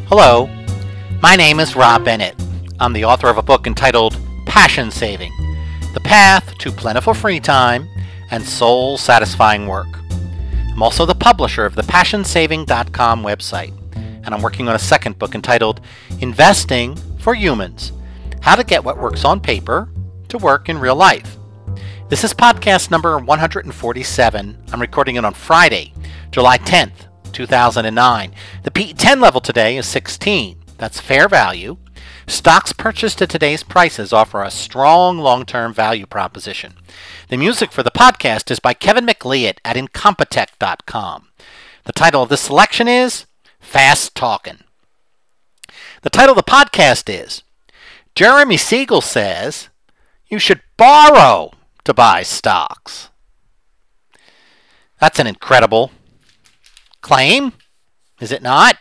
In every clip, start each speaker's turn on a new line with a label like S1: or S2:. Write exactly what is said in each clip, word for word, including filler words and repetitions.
S1: Hello, my name is Rob Bennett. I'm the author of a book entitled Passion Saving: The Path to Plentiful Free Time and Soul-Satisfying Work. I'm also the publisher of the passion saving dot com website, and I'm working on a second book entitled Investing for Humans: How to Get What Works on Paper to Work in Real Life. This is podcast number one hundred forty-seven. I'm recording it on Friday, July tenth, two thousand nine. The P E ten level today is sixteen. That's fair value. Stocks purchased at today's prices offer a strong long-term value proposition. The music for the podcast is by Kevin MacLeod at Incompetech dot com. The title of this selection is Fast Talkin'. The title of the podcast is Jeremy Siegel Says You Should Borrow to Buy Stocks. That's an incredible claim, is it not?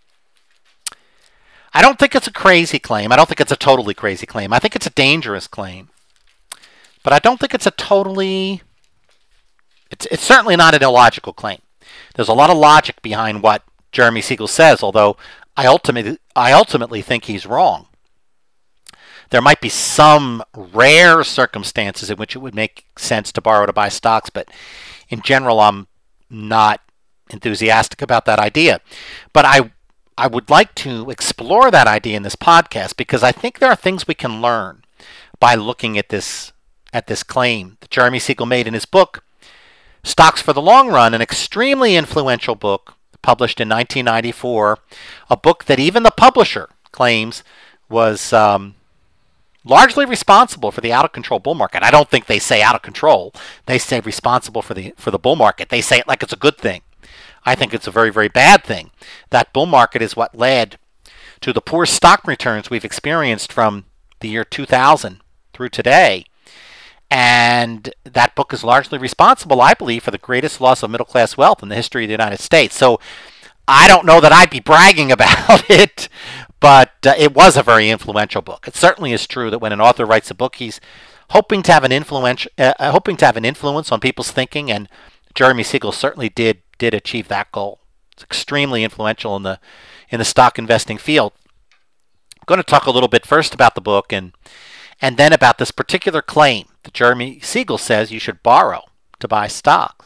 S1: I don't think it's a crazy claim. I don't think it's a totally crazy claim. I think it's a dangerous claim. But I don't think it's a totally... It's, it's certainly not an illogical claim. There's a lot of logic behind what Jeremy Siegel says, although I ultimately, I ultimately think he's wrong. There might be some rare circumstances in which it would make sense to borrow to buy stocks, but in general, I'm not enthusiastic about that idea. But I I would like to explore that idea in this podcast because I think there are things we can learn by looking at this at this claim that Jeremy Siegel made in his book, Stocks for the Long Run, an extremely influential book published in nineteen ninety-four, a book that even the publisher claims was um, largely responsible for the out-of-control bull market. I don't think they say out of control. They say responsible for the for the bull market. They say it like it's a good thing. I think it's a very, very bad thing. That bull market is what led to the poor stock returns we've experienced from the year two thousand through today. And that book is largely responsible, I believe, for the greatest loss of middle-class wealth in the history of the United States. So I don't know that I'd be bragging about it, but uh, it was a very influential book. It certainly is true that when an author writes a book, he's hoping to have an influence, uh, hoping to have an influence on people's thinking, and Jeremy Siegel certainly did did achieve that goal. It's extremely influential in the in the stock investing field. I'm going to talk a little bit first about the book and and then about this particular claim that Jeremy Siegel says you should borrow to buy stocks.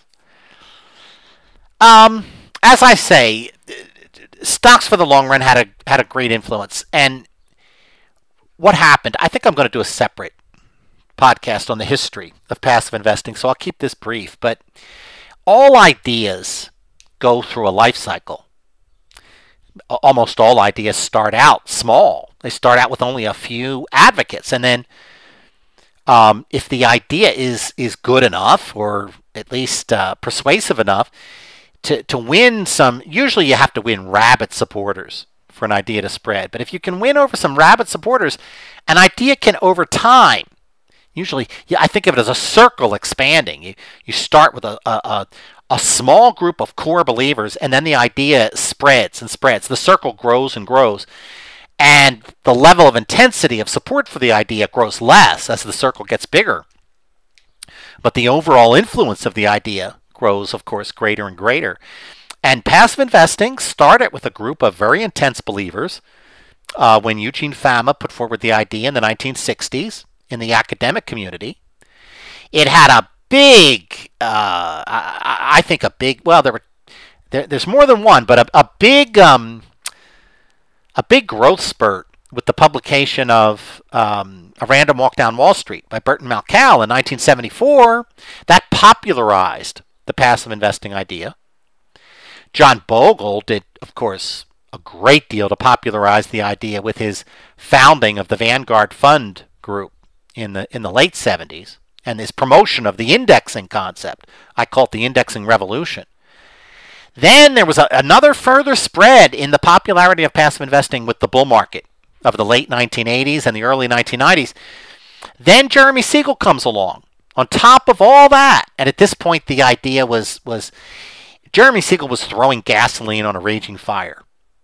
S1: Um, as I say, stocks for the long run had a had a great influence. And what happened? I think I'm going to do a separate podcast on the history of passive investing, so I'll keep this brief. But all ideas go through a life cycle. Almost all ideas start out small. They start out with only a few advocates. And then um, if the idea is, is good enough, or at least uh, persuasive enough, to, to win some, usually you have to win rabid supporters for an idea to spread. But if you can win over some rabid supporters, an idea can, over time, usually, yeah, I think of it as a circle expanding. You you start with a, a, a small group of core believers, and then the idea spreads and spreads. The circle grows and grows. And the level of intensity of support for the idea grows less as the circle gets bigger. But the overall influence of the idea grows, of course, greater and greater. And passive investing started with a group of very intense believers uh, when Eugene Fama put forward the idea in the nineteen sixties. In the academic community. It had a big, uh, I, I think a big, well, there were, there, there's more than one, but a, a big, um, a big growth spurt with the publication of um, A Random Walk Down Wall Street by Burton Malkiel in nineteen seventy-four. That popularized the passive investing idea. John Bogle did, of course, a great deal to popularize the idea with his founding of the Vanguard Fund Group in the in the late seventies, and his promotion of the indexing concept. I call it the indexing revolution. Then there was a, another further spread in the popularity of passive investing with the bull market of the late nineteen eighties and the early nineteen nineties. Then Jeremy Siegel comes along on top of all that, and at this point the idea was was Jeremy Siegel was throwing gasoline on a raging fire,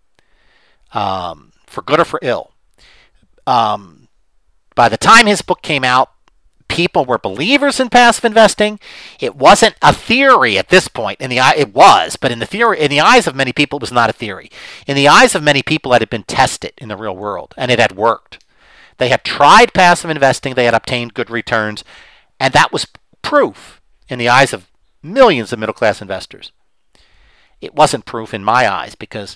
S1: um, for good or for ill. Um, By the time his book came out, people were believers in passive investing. It wasn't a theory at this point. In the eye, it was, but in the theory, in the eyes of many people, it was not a theory. In the eyes of many people, it had been tested in the real world, and it had worked. They had tried passive investing. They had obtained good returns, and that was proof in the eyes of millions of middle-class investors. It wasn't proof in my eyes because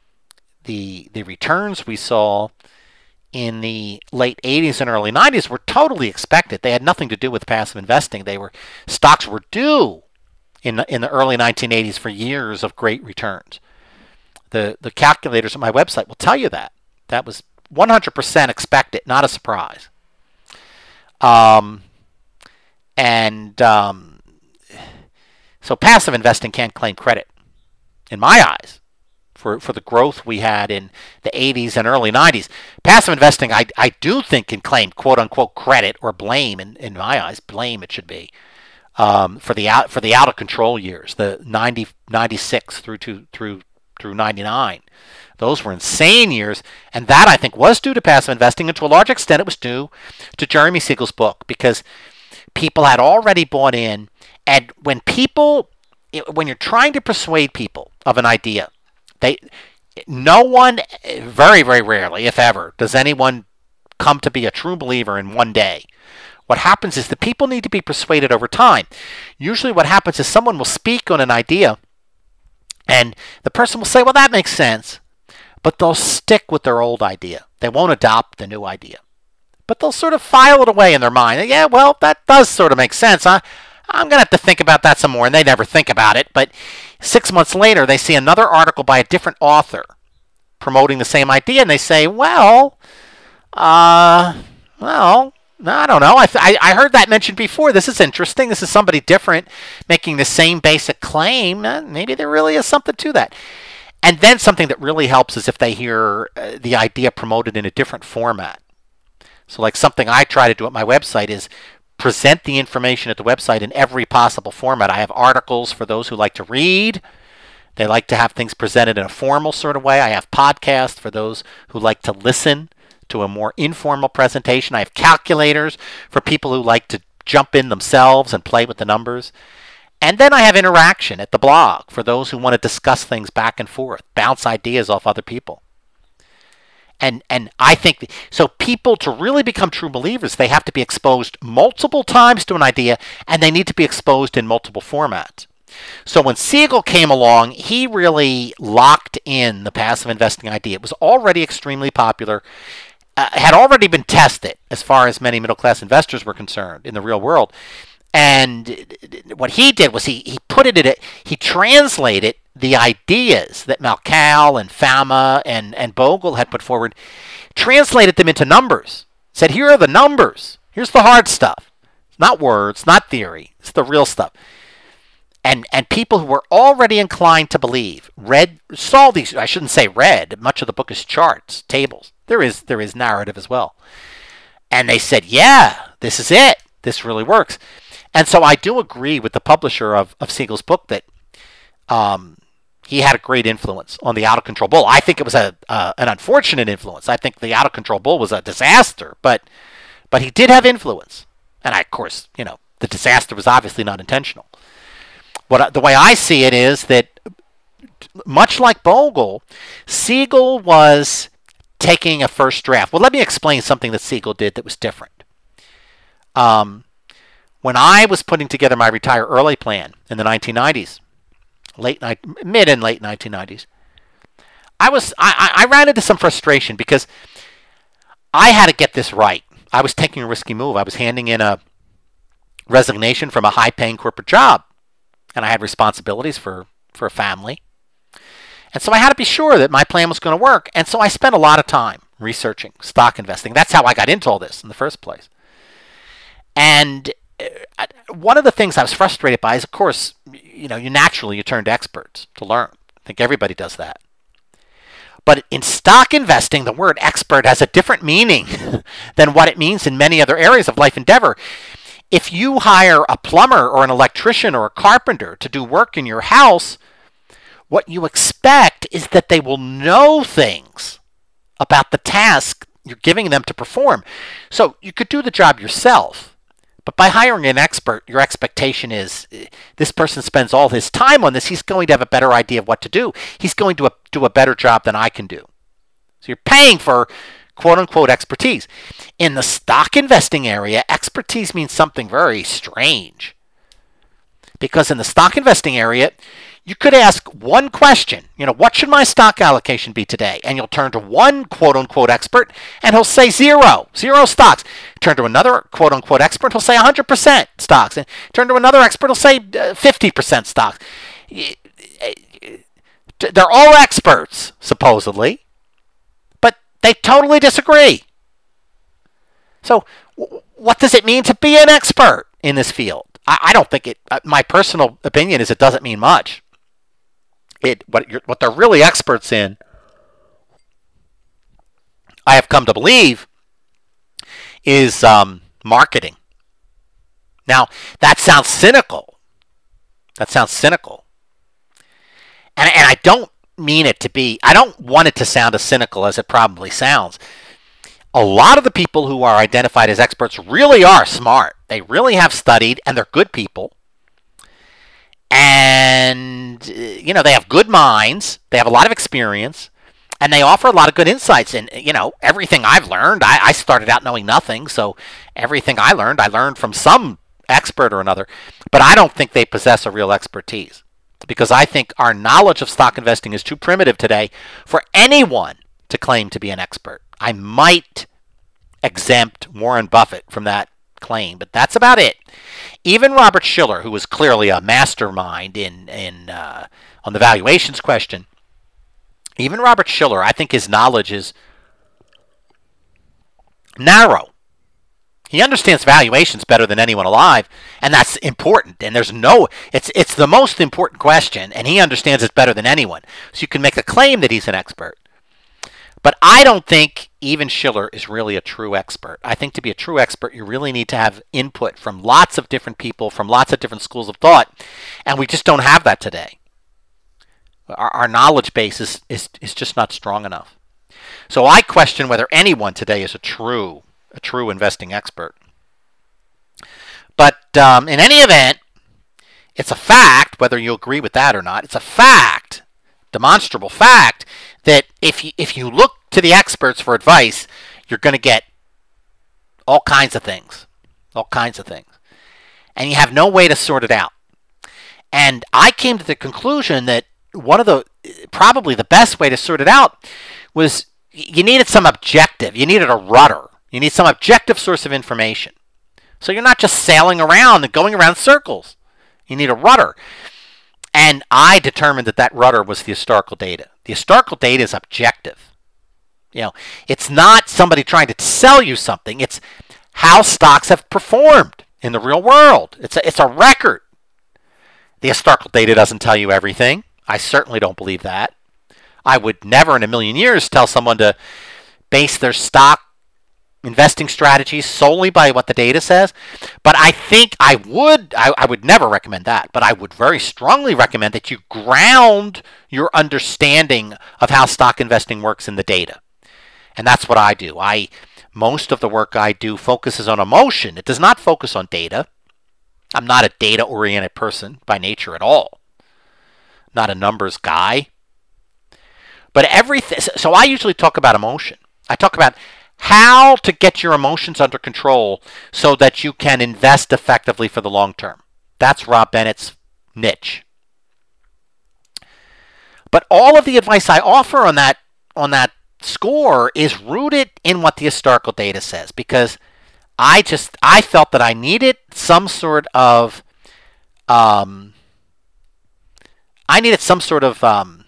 S1: the the returns we saw in the late eighties and early nineties were totally expected. They had nothing to do with passive investing. They were stocks were due in the, in the early nineteen eighties for years of great returns. The the calculators on my website will tell you that. That was one hundred percent expected, not a surprise. Um, and um, so passive investing can't claim credit, in my eyes, for, for the growth we had in the eighties and early nineties. Passive investing, I, I do think, can claim quote-unquote credit or blame, in, in my eyes, blame it should be, um, for the out for the out-of-control years, the ninety, ninety-six through to, through through ninety-nine. Those were insane years, and that, I think, was due to passive investing, and to a large extent it was due to Jeremy Siegel's book, because people had already bought in, and when people, when you're trying to persuade people of an idea, they, no one, very, very rarely, if ever, does anyone come to be a true believer in one day. What happens is the people need to be persuaded over time. Usually what happens is someone will speak on an idea, and the person will say, well, that makes sense. But they'll stick with their old idea. They won't adopt the new idea. But they'll sort of file it away in their mind. Yeah, well, that does sort of make sense. I, I'm going to have to think about that some more. And they never think about it. But six months later, they see another article by a different author promoting the same idea. And they say, well, uh, well, I don't know. I, th- I, I heard that mentioned before. This is interesting. This is somebody different making the same basic claim. Uh, maybe there really is something to that. And then something that really helps is if they hear uh, the idea promoted in a different format. So like something I try to do at my website is present the information at the website in every possible format. I have articles for those who like to read. They like to have things presented in a formal sort of way. I have podcasts for those who like to listen to a more informal presentation. I have calculators for people who like to jump in themselves and play with the numbers. And then I have interaction at the blog for those who want to discuss things back and forth, bounce ideas off other people. And and I think, so people, to really become true believers, they have to be exposed multiple times to an idea, and they need to be exposed in multiple formats. So when Siegel came along, he really locked in the passive investing idea. It was already extremely popular, uh, had already been tested as far as many middle-class investors were concerned in the real world. And what he did was he, he put it in it, he translated the ideas that Malkow and Fama and, and Bogle had put forward, translated them into numbers. Said, here are the numbers. Here's the hard stuff. It's not words, not theory. It's the real stuff. And and people who were already inclined to believe read, saw these, I shouldn't say read, much of the book is charts, tables. There is there is narrative as well. And they said, yeah, this is it. This really works. And so I do agree with the publisher of, of Siegel's book that um, he had a great influence on the out-of-control bull. I think it was a uh, an unfortunate influence. I think the out-of-control bull was a disaster, but but he did have influence. And I, of course, you know, the disaster was obviously not intentional. What the way I see it is that, much like Bogle, Siegel was taking a first draft. Well, let me explain something that Siegel did that was different. Um. When I was putting together my retire early plan in the nineteen nineties, late mid and late nineteen nineties, I was I, I ran into some frustration because I had to get this right. I was taking a risky move. I was handing in a resignation from a high-paying corporate job, and I had responsibilities for, for a family. And so I had to be sure that my plan was going to work. And so I spent a lot of time researching stock investing. That's how I got into all this in the first place. And one of the things I was frustrated by is, of course, you know, you naturally you turn to experts to learn. I think everybody does that. But in stock investing, the word expert has a different meaning than what it means in many other areas of life endeavor. If you hire a plumber or an electrician or a carpenter to do work in your house, what you expect is that they will know things about the task you're giving them to perform. So you could do the job yourself, But by hiring an expert, your expectation is uh, this person spends all his time on this. He's going to have a better idea of what to do. He's going to do a better job than I can do. So you're paying for quote-unquote expertise. In the stock investing area, expertise means something very strange. Because in the stock investing area, you could ask one question, you know, what should my stock allocation be today? And you'll turn to one quote-unquote expert, and he'll say zero, zero stocks. Turn to another quote-unquote expert, he'll say one hundred percent stocks. And turn to another expert, he'll say uh, fifty percent stocks. They're all experts, supposedly, but they totally disagree. So what does it mean to be an expert in this field? I, I don't think it, my personal opinion is it doesn't mean much. It what you're, what they're really experts in, I have come to believe, is um, marketing. Now, that sounds cynical. That sounds cynical. And, and I don't mean it to be, I don't want it to sound as cynical as it probably sounds. A lot of the people who are identified as experts really are smart. They really have studied, and they're good people. And, you know, they have good minds. They have a lot of experience. And they offer a lot of good insights. And, you know, everything I've learned, I, I started out knowing nothing. So everything I learned, I learned from some expert or another. But I don't think they possess a real expertise. Because I think our knowledge of stock investing is too primitive today for anyone to claim to be an expert. I might exempt Warren Buffett from that claim, but that's about it. Even Robert Shiller, who was clearly a mastermind in in uh, on the valuations question, even Robert Shiller, I think his knowledge is narrow. He understands valuations better than anyone alive, and that's important. And there's no, it's it's the most important question, and he understands it better than anyone. So you can make a claim that he's an expert. But I don't think even Shiller is really a true expert. I think to be a true expert, you really need to have input from lots of different people, from lots of different schools of thought, and we just don't have that today. Our, our knowledge base is, is, is just not strong enough. So I question whether anyone today is a true, a true investing expert. But um, in any event, it's a fact, whether you agree with that or not, it's a fact, demonstrable fact, that if you, if you look to the experts for advice, you're going to get all kinds of things, all kinds of things. And you have no way to sort it out. And I came to the conclusion that one of the, probably the best way to sort it out was you needed some objective. You needed a rudder. You need some objective source of information. So you're not just sailing around and going around circles. You need a rudder. And I determined that that rudder was the historical data. The historical data is objective. You know, it's not somebody trying to sell you something. It's how stocks have performed in the real world. It's a, it's a record. The historical data doesn't tell you everything. I certainly don't believe that. I would never in a million years tell someone to base their stock investing strategies solely by what the data says. But I think I would, I, I would never recommend that, but I would very strongly recommend that you ground your understanding of how stock investing works in the data. And that's what I do. I, most of the work I do focuses on emotion. It does not focus on data. I'm not a data-oriented person by nature at all. Not a numbers guy. But everything, so I usually talk about emotion. I talk about how to get your emotions under control so that you can invest effectively for the long term. That's Rob Bennett's niche. But all of the advice I offer on that on that score is rooted in what the historical data says, because I just I felt that I needed some sort of um, I needed some sort of um,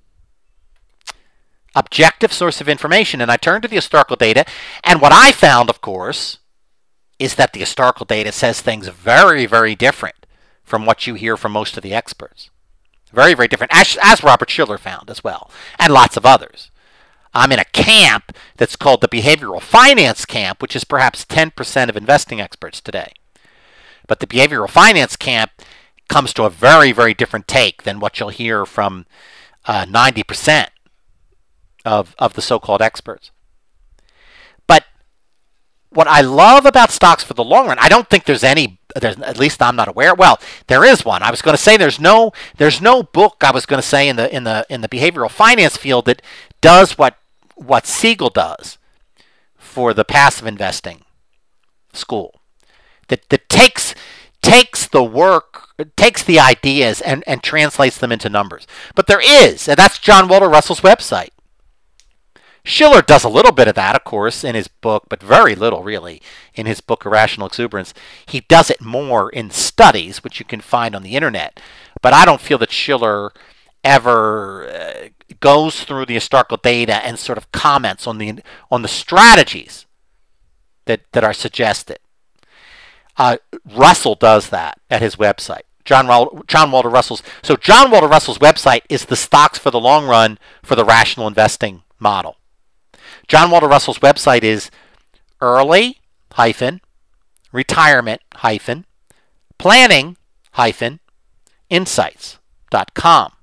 S1: objective source of information, and I turned to the historical data. And what I found, of course, is that the historical data says things very, very different from what you hear from most of the experts. Very, very different, as, as Robert Shiller found as well, and lots of others. I'm in a camp that's called the behavioral finance camp, which is perhaps ten percent of investing experts today. But the behavioral finance camp comes to a very, very different take than what you'll hear from uh, ninety percent of, of the so-called experts. But what I love about stocks for the long run, I don't think there's any, there's, at least I'm not aware. Well, there is one. I was going to say there's no there's no book I was going to say in the in the in the behavioral finance field that does what what Siegel does for the passive investing school. That that takes takes the work, takes the ideas and, and translates them into numbers. But there is, and that's John Walter Russell's website. Schiller does a little bit of that, of course, in his book, but very little, really, in his book, Irrational Exuberance. He does it more in studies, which you can find on the internet. But I don't feel that Schiller ever uh, goes through the historical data and sort of comments on the on the strategies that, that are suggested. Uh, Russell does that at his website. John, John Walter Russell's. So John Walter Russell's website is the stocks for the long run for the rational investing model. John Walter Russell's website is early hyphen retirement hyphen planning hyphen insights dot com.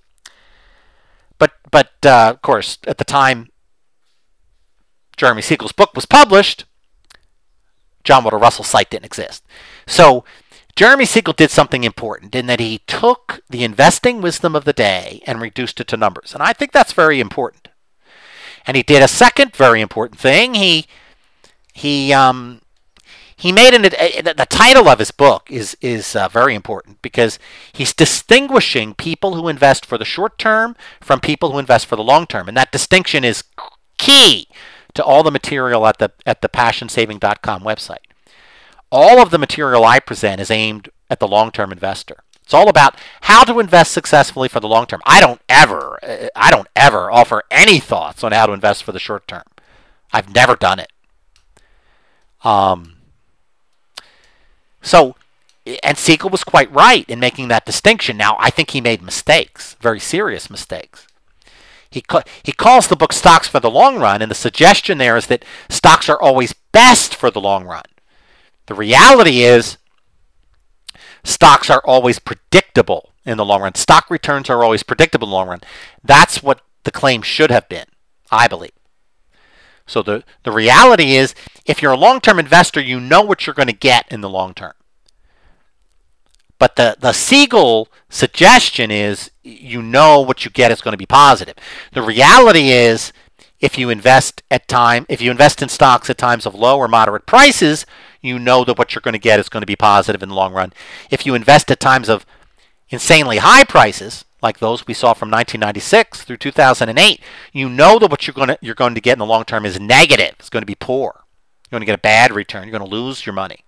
S1: But but uh, of course, at the time Jeremy Siegel's book was published, John Walter Russell's site didn't exist. So Jeremy Siegel did something important in that he took the investing wisdom of the day and reduced it to numbers. And I think that's very important. And he did a second very important thing. He he um, he made an uh, the title of his book is is uh, very important because he's distinguishing people who invest for the short term from people who invest for the long term, and that distinction is key to all the material at the at the passion saving dot com website. All of the material I present is aimed at the long-term investor. It's all about how to invest successfully for the long term. I don't ever, I don't ever offer any thoughts on how to invest for the short term. I've never done it. Um. So, and Siegel was quite right in making that distinction. Now, I think he made mistakes, very serious mistakes. He ca- he calls the book Stocks for the Long Run, and the suggestion there is that stocks are always best for the long run. The reality is stocks are always predictable in the long run. Stock returns are always predictable in the long run. That's what the claim should have been, I believe. So the, the reality is, if you're a long-term investor, you know what you're going to get in the long term. But the, the Siegel suggestion is you know what you get is going to be positive. The reality is, if you invest at time, if you invest in stocks at times of low or moderate prices, you know that what you're going to get is going to be positive in the long run. If you invest at times of insanely high prices, like those we saw from nineteen ninety-six through two thousand eight, you know that what you're going to you're going to get in the long term is negative. It's going to be poor. You're going to get a bad return. You're going to lose your money.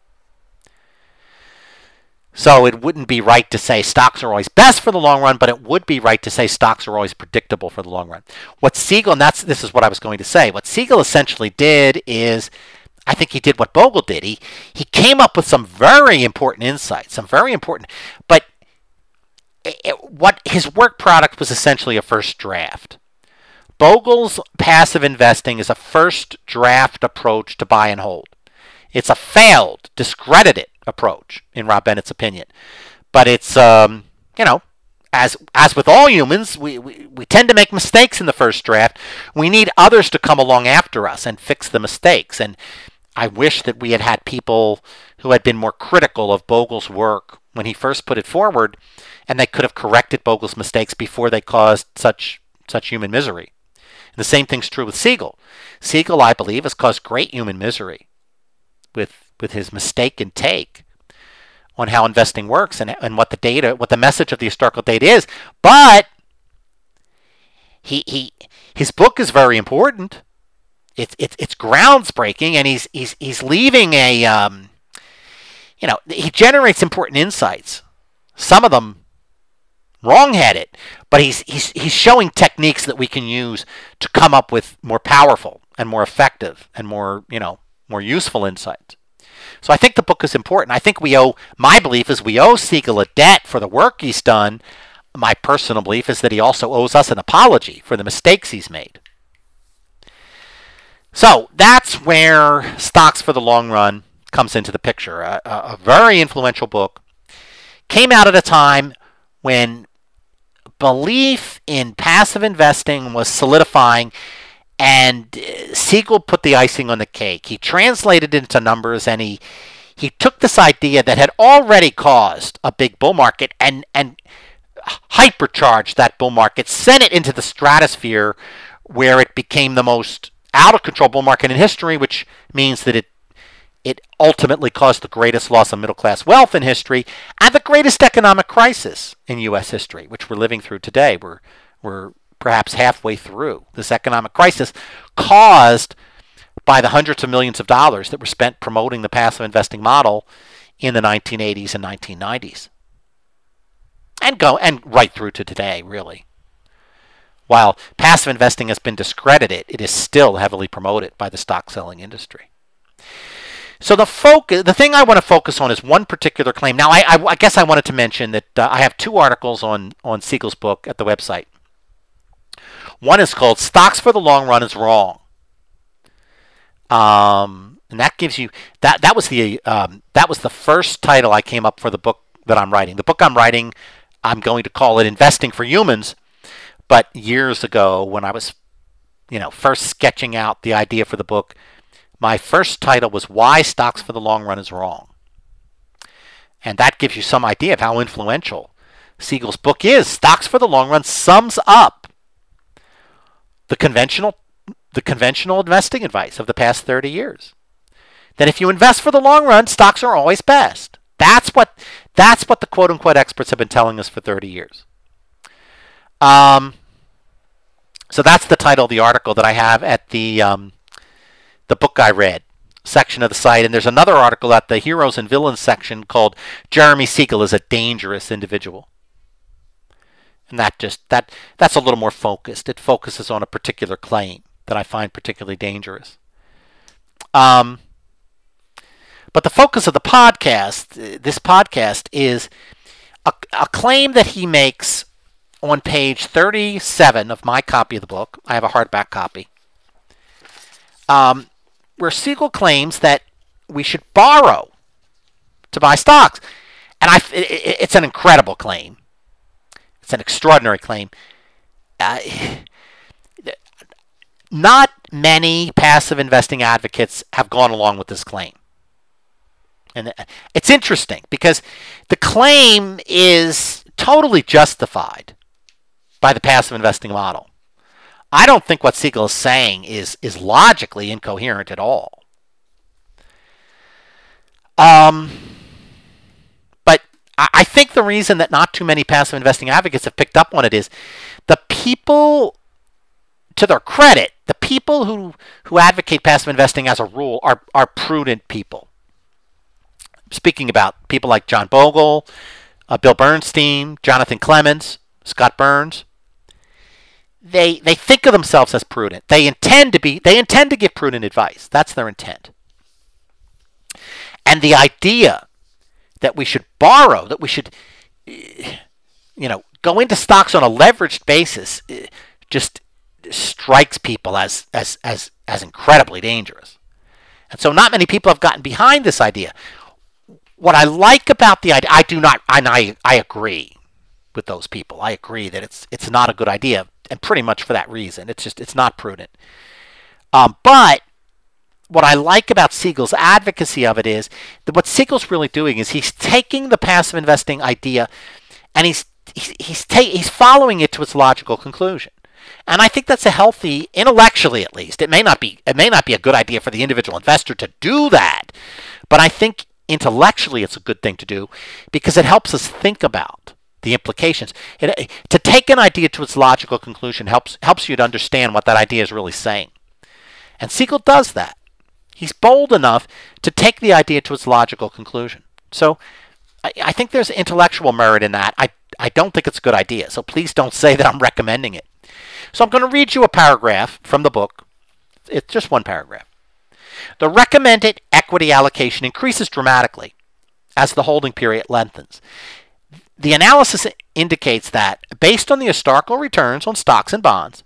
S1: So it wouldn't be right to say stocks are always best for the long run, but it would be right to say stocks are always predictable for the long run. What Siegel, and that's this is what I was going to say, what Siegel essentially did is, I think he did what Bogle did. He he came up with some very important insights, some very important, but it, what his work product was essentially a first draft. Bogle's passive investing is a first draft approach to buy and hold. It's a failed, discredited approach, in Rob Bennett's opinion. But it's, um, you know, as as with all humans, we, we, we tend to make mistakes in the first draft. We need others to come along after us and fix the mistakes. And I wish that we had had people who had been more critical of Bogle's work when he first put it forward, and they could have corrected Bogle's mistakes before they caused such such human misery. And the same thing's true with Siegel. Siegel, I believe, has caused great human misery with with his mistaken take on how investing works and, and what the data, what the message of the historical data is. But he he his book is very important. It's it's it's groundsbreaking, and he's he's he's leaving a um, you know, he generates important insights. Some of them wrong-headed, but he's he's he's showing techniques that we can use to come up with more powerful and more effective and more, you know, more useful insights. So I think the book is important. I think we owe, my belief is we owe Siegel a debt for the work he's done. My personal belief is that he also owes us an apology for the mistakes he's made. So that's where Stocks for the Long Run comes into the picture. A, a, a very influential book. Came out at a time when belief in passive investing was solidifying, And uh, Siegel put the icing on the cake. He translated it into numbers, and he he took this idea that had already caused a big bull market and and hypercharged that bull market, sent it into the stratosphere where it became the most out of control bull market in history, which means that it it ultimately caused the greatest loss of middle class wealth in history and the greatest economic crisis in U S history, which we're living through today. We're we're perhaps halfway through this economic crisis caused by the hundreds of millions of dollars that were spent promoting the passive investing model in the nineteen eighties and nineteen nineties. And go and right through to today, really. While passive investing has been discredited, it is still heavily promoted by the stock selling industry. So the focus, the thing I want to focus on is one particular claim. Now, I, I, I guess I wanted to mention that uh, I have two articles on, on Siegel's book at the website. One is called "Stocks for the Long Run is Wrong," um, and that gives you that. That was the um, that was the first title I came up for the book that I'm writing. The book I'm writing, I'm going to call it "Investing for Humans." But years ago, when I was, you know, first sketching out the idea for the book, my first title was "Why Stocks for the Long Run is Wrong," and that gives you some idea of how influential Siegel's book is. "Stocks for the Long Run" sums up the conventional, the conventional investing advice of the past thirty years. That if you invest for the long run, stocks are always best. That's what that's what the quote unquote experts have been telling us for thirty years. Um. So that's the title of the article that I have at the um, the book I read section of the site. And there's another article at the Heroes and Villains section called "Jeremy Siegel is a Dangerous Individual." And that just that that's a little more focused. It focuses on a particular claim that I find particularly dangerous. Um, but the focus of the podcast, this podcast, is a, a claim that he makes on page thirty-seven of my copy of the book. I have a hardback copy. Um, where Siegel claims that we should borrow to buy stocks. And I, it, it's an incredible claim. It's an extraordinary claim. Uh, not many passive investing advocates have gone along with this claim. And it's interesting because the claim is totally justified by the passive investing model. I don't think what Siegel is saying is, is logically incoherent at all. Um, but I, I think the reason that not too many passive investing advocates have picked up on it is the people, to their credit, the people who, who advocate passive investing as a rule are, are prudent people. Speaking about people like John Bogle, uh, Bill Bernstein, Jonathan Clemens, Scott Burns, they they think of themselves as prudent. They intend to be. They intend to give prudent advice. That's their intent. And the idea that we should borrow, that we should, you know, go into stocks on a leveraged basis, just strikes people as as as as incredibly dangerous. And so, not many people have gotten behind this idea. What I like about the idea, I do not, and I, I agree with those people. I agree that it's it's not a good idea, and pretty much for that reason. It's just, it's not prudent. Um, but what I like about Siegel's advocacy of it is that what Siegel's really doing is he's taking the passive investing idea and he's he's he's, ta- he's following it to its logical conclusion. And I think that's a healthy, intellectually at least. It may not be it may not be a good idea for the individual investor to do that, but I think intellectually it's a good thing to do because it helps us think about the implications. It, to take an idea to its logical conclusion helps helps you to understand what that idea is really saying. And Siegel does that. He's bold enough to take the idea to its logical conclusion. So I, I think there's intellectual merit in that. I, I don't think it's a good idea, so please don't say that I'm recommending it. So I'm going to read you a paragraph from the book. It's just one paragraph. The recommended equity allocation increases dramatically as the holding period lengthens. The analysis indicates that, based on the historical returns on stocks and bonds,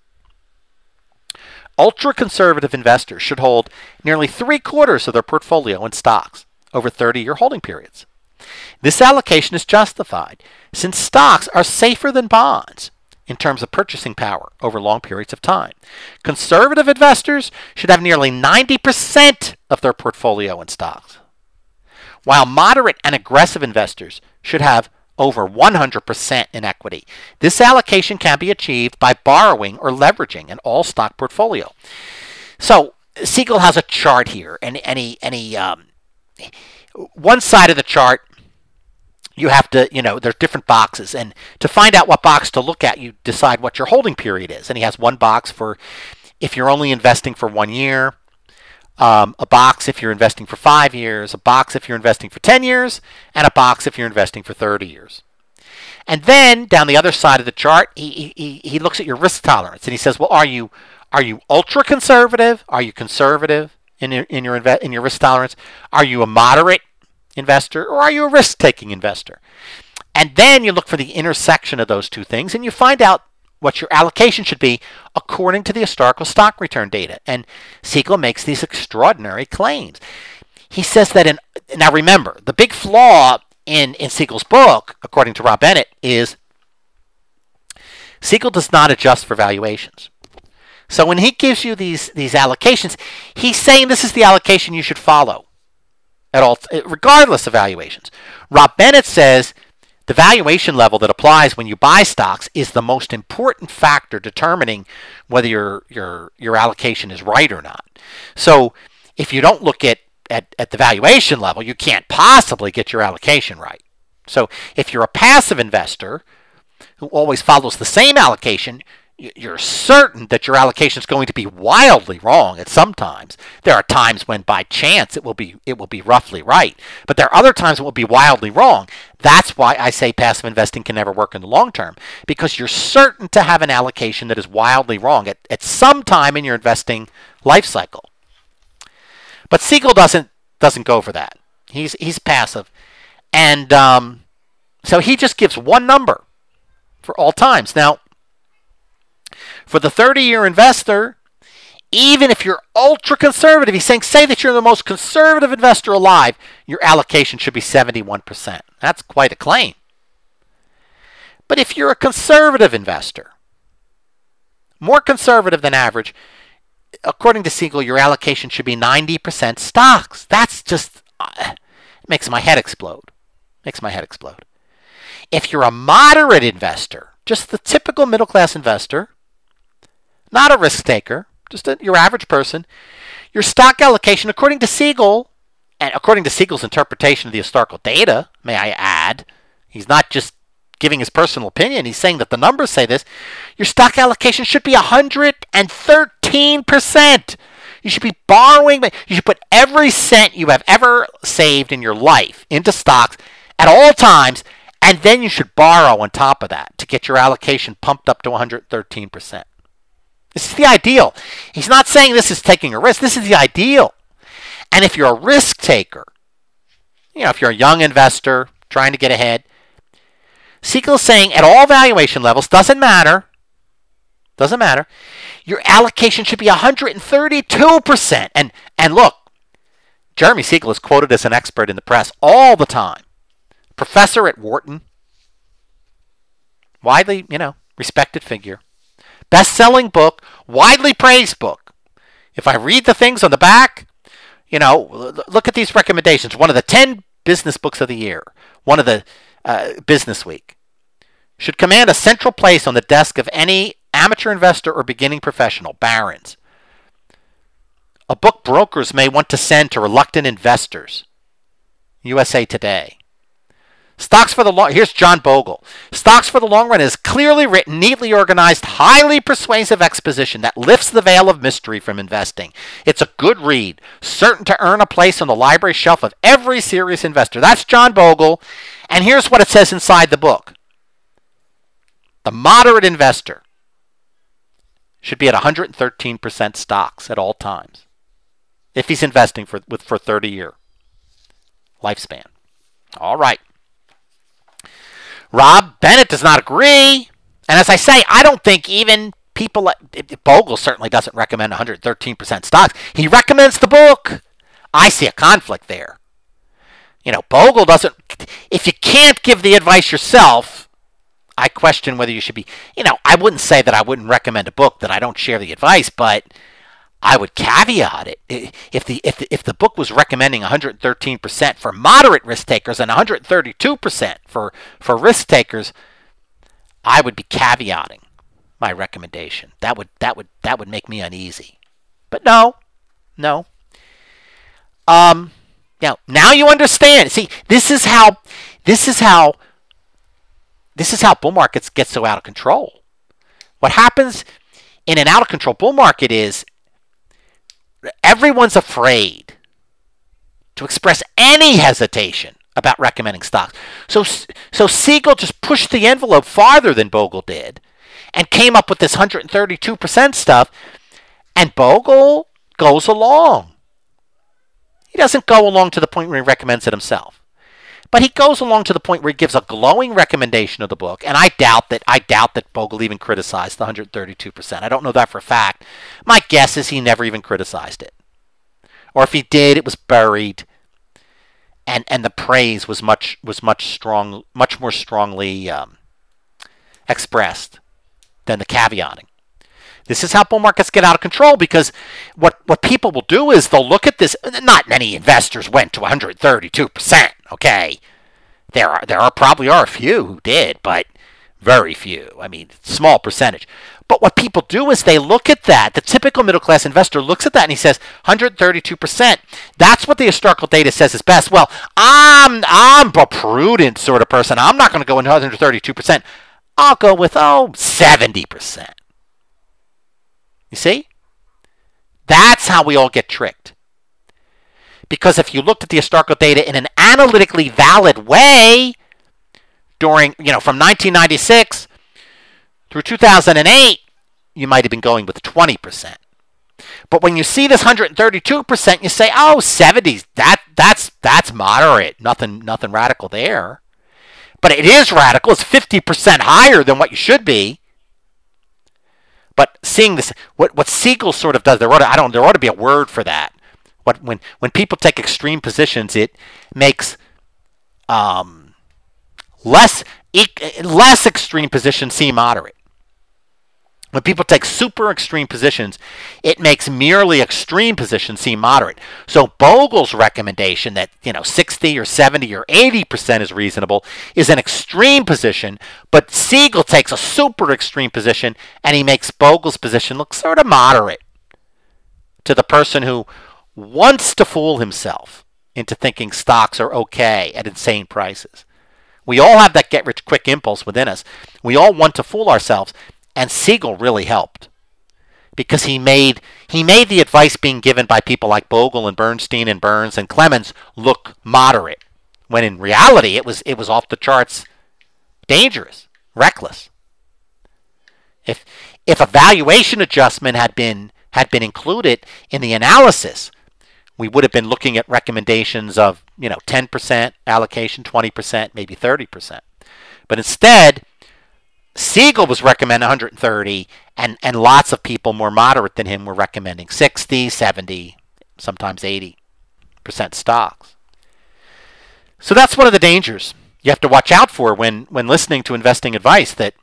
S1: ultra-conservative investors should hold nearly three-quarters of their portfolio in stocks over thirty-year holding periods. This allocation is justified since stocks are safer than bonds in terms of purchasing power over long periods of time. Conservative investors should have nearly ninety percent of their portfolio in stocks, while moderate and aggressive investors should have over one hundred percent in equity. This allocation can be achieved by borrowing or leveraging an all-stock portfolio. So Siegel has a chart here, and any any um, one side of the chart, you have to, you know, there's different boxes, and to find out what box to look at, you decide what your holding period is. And he has one box for if you're only investing for one year, um, a box if you're investing for five years, a box if you're investing for ten years, and a box if you're investing for thirty years. And then down the other side of the chart, he he he looks at your risk tolerance, and he says, well, are you are you ultra conservative? Are you conservative in your in your inve- in your risk tolerance? Are you a moderate investor, or are you a risk-taking investor? And then you look for the intersection of those two things, and you find out what your allocation should be according to the historical stock return data. And Siegel makes these extraordinary claims. He says that in, now remember, the big flaw in, in Siegel's book, according to Rob Bennett, is Siegel does not adjust for valuations. So when he gives you these, these allocations, he's saying this is the allocation you should follow at all, regardless of valuations. Rob Bennett says the valuation level that applies when you buy stocks is the most important factor determining whether your your your allocation is right or not. So if you don't look at, at, at the valuation level, you can't possibly get your allocation right. So if you're a passive investor who always follows the same allocation, you're certain that your allocation is going to be wildly wrong at some times. There are times when by chance it will be it will be roughly right, but there are other times it will be wildly wrong. That's why I say passive investing can never work in the long term, because you're certain to have an allocation that is wildly wrong at, at some time in your investing life cycle. But Siegel doesn't doesn't go for that. He's he's passive, and um, so he just gives one number for all times. Now, for the thirty-year investor, even if you're ultra conservative, he's saying, say that you're the most conservative investor alive, your allocation should be seventy-one percent. That's quite a claim. But if you're a conservative investor, more conservative than average, according to Siegel, your allocation should be ninety percent stocks. That's just, uh, it makes my head explode. Makes my head explode. If you're a moderate investor, just the typical middle-class investor, not a risk taker, just a, your average person, your stock allocation, according to Siegel, and according to Siegel's interpretation of the historical data, may I add, he's not just giving his personal opinion, he's saying that the numbers say this, your stock allocation should be one hundred thirteen percent. You should be borrowing, you should put every cent you have ever saved in your life into stocks at all times, and then you should borrow on top of that to get your allocation pumped up to one hundred thirteen percent. This is the ideal. He's not saying this is taking a risk. This is the ideal. And if you're a risk taker, you know, if you're a young investor trying to get ahead, Siegel is saying at all valuation levels, doesn't matter, doesn't matter, your allocation should be one hundred thirty-two percent. And, and look, Jeremy Siegel is quoted as an expert in the press all the time. Professor at Wharton, widely, you know, respected figure. Best-selling book, widely praised book. If I read the things on the back, you know, look at these recommendations. One of the ten business books of the year, one of the uh, Business Week, should command a central place on the desk of any amateur investor or beginning professional. Barron's. A book brokers may want to send to reluctant investors. U S A Today. Stocks for the long, here's John Bogle. Stocks for the Long Run is clearly written, neatly organized, highly persuasive exposition that lifts the veil of mystery from investing. It's a good read, certain to earn a place on the library shelf of every serious investor. That's John Bogle. And here's what it says inside the book. The moderate investor should be at one hundred thirteen percent stocks at all times if he's investing for with for thirty-year lifespan. All right. Rob Bennett does not agree. And as I say, I don't think even people like Bogle certainly doesn't recommend one hundred thirteen percent stocks. He recommends the book. I see a conflict there. You know, Bogle doesn't, if you can't give the advice yourself, I question whether you should be, you know, I wouldn't say that I wouldn't recommend a book that I don't share the advice, but I would caveat it. If the if the, if the book was recommending one hundred thirteen percent for moderate risk takers and one hundred thirty-two percent for for risk takers, I would be caveating my recommendation. That would that would that would make me uneasy. But no, no. Um, now now you understand. See, this is how this is how this is how bull markets get so out of control. What happens in an out of control bull market is everyone's afraid to express any hesitation about recommending stocks. So, so Siegel just pushed the envelope farther than Bogle did and came up with this one hundred thirty-two percent stuff, and Bogle goes along. He doesn't go along to the point where he recommends it himself, but he goes along to the point where he gives a glowing recommendation of the book, and I doubt that I doubt that Bogle even criticized the one hundred thirty-two percent. I don't know that for a fact. My guess is he never even criticized it. Or if he did, it was buried, and and the praise was much was much strong much more strongly um, expressed than the caveating. This is how bull markets get out of control, because what, what people will do is they'll look at this. Not many investors went to one hundred thirty-two percent, okay? There are there are probably are a few who did, but very few. I mean, small percentage. But what people do is they look at that. The typical middle-class investor looks at that and he says, one hundred thirty-two percent. That's what the historical data says is best. Well, I'm I'm a prudent sort of person. I'm not going to go into one hundred thirty-two percent. I'll go with, oh, seventy percent. You see? That's how we all get tricked. Because if you looked at the historical data in an analytically valid way during, you know, from nineteen ninety-six through two thousand eight, you might have been going with twenty percent. But when you see this one hundred thirty-two percent, you say, oh, seventies, that, that's, that's moderate. Nothing, nothing radical there. But it is radical. It's fifty percent higher than what you should be. But seeing this, what what Siegel sort of does, there ought to, I don't, there ought to be a word for that. What when when people take extreme positions, it makes um, less less extreme positions seem moderate. When people take super extreme positions, it makes merely extreme positions seem moderate. So Bogle's recommendation that, you know, sixty or seventy or eighty percent is reasonable is an extreme position, but Siegel takes a super extreme position and he makes Bogle's position look sort of moderate to the person who wants to fool himself into thinking stocks are okay at insane prices. We all have that get-rich-quick impulse within us. We all want to fool ourselves. And Siegel really helped, because he made he made the advice being given by people like Bogle and Bernstein and Burns and Clemens look moderate, when in reality it was it was off the charts, dangerous, reckless. If if a valuation adjustment had been had been included in the analysis, we would have been looking at recommendations of, you know, ten percent allocation, twenty percent, maybe thirty percent. But instead, Siegel was recommending one hundred thirty, and, and lots of people more moderate than him were recommending sixty, seventy, sometimes eighty percent stocks. So that's one of the dangers you have to watch out for when, when listening to investing advice, that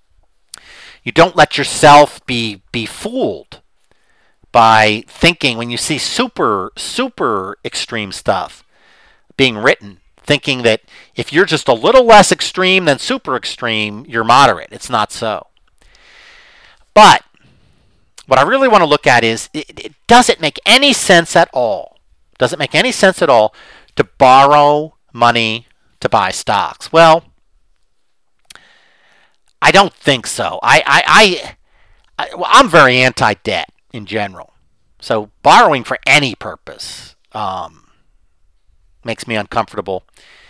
S1: you don't let yourself be be fooled by thinking, when you see super, super extreme stuff being written, thinking that if you're just a little less extreme than super extreme, you're moderate. It's not so. But what I really want to look at is, it, it, does it make any sense at all? Does it make any sense at all to borrow money to buy stocks? Well, I don't think so. I, I, I, I well, I'm very anti-debt in general. So borrowing for any purpose um, makes me uncomfortable.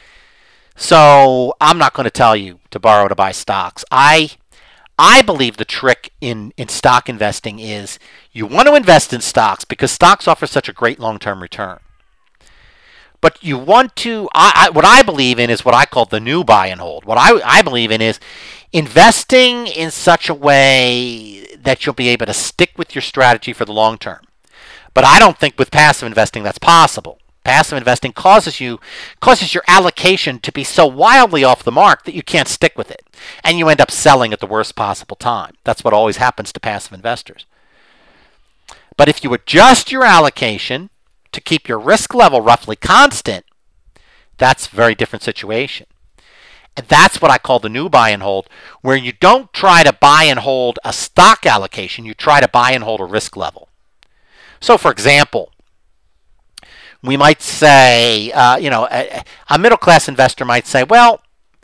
S1: So I'm not going to tell you to borrow to buy stocks. I I believe the trick in, in stock investing is you want to invest in stocks because stocks offer such a great long-term return. But you want to, I, I, what I believe in is what I call the new buy and hold. What I, I believe in is investing in such a way that you'll be able to stick with your strategy for the long term. But I don't think with passive investing that's possible. Passive investing causes you causes your allocation to be so wildly off the mark that you can't stick with it. And you end up selling at the worst possible time. That's what always happens to passive investors. But if you adjust your allocation to keep your risk level roughly constant, that's a very different situation. And that's what I call the new buy and hold, where you don't try to buy and hold a stock allocation, you try to buy and hold a risk level. So for example, we might say, uh, you know, a, a middle-class investor might say, well,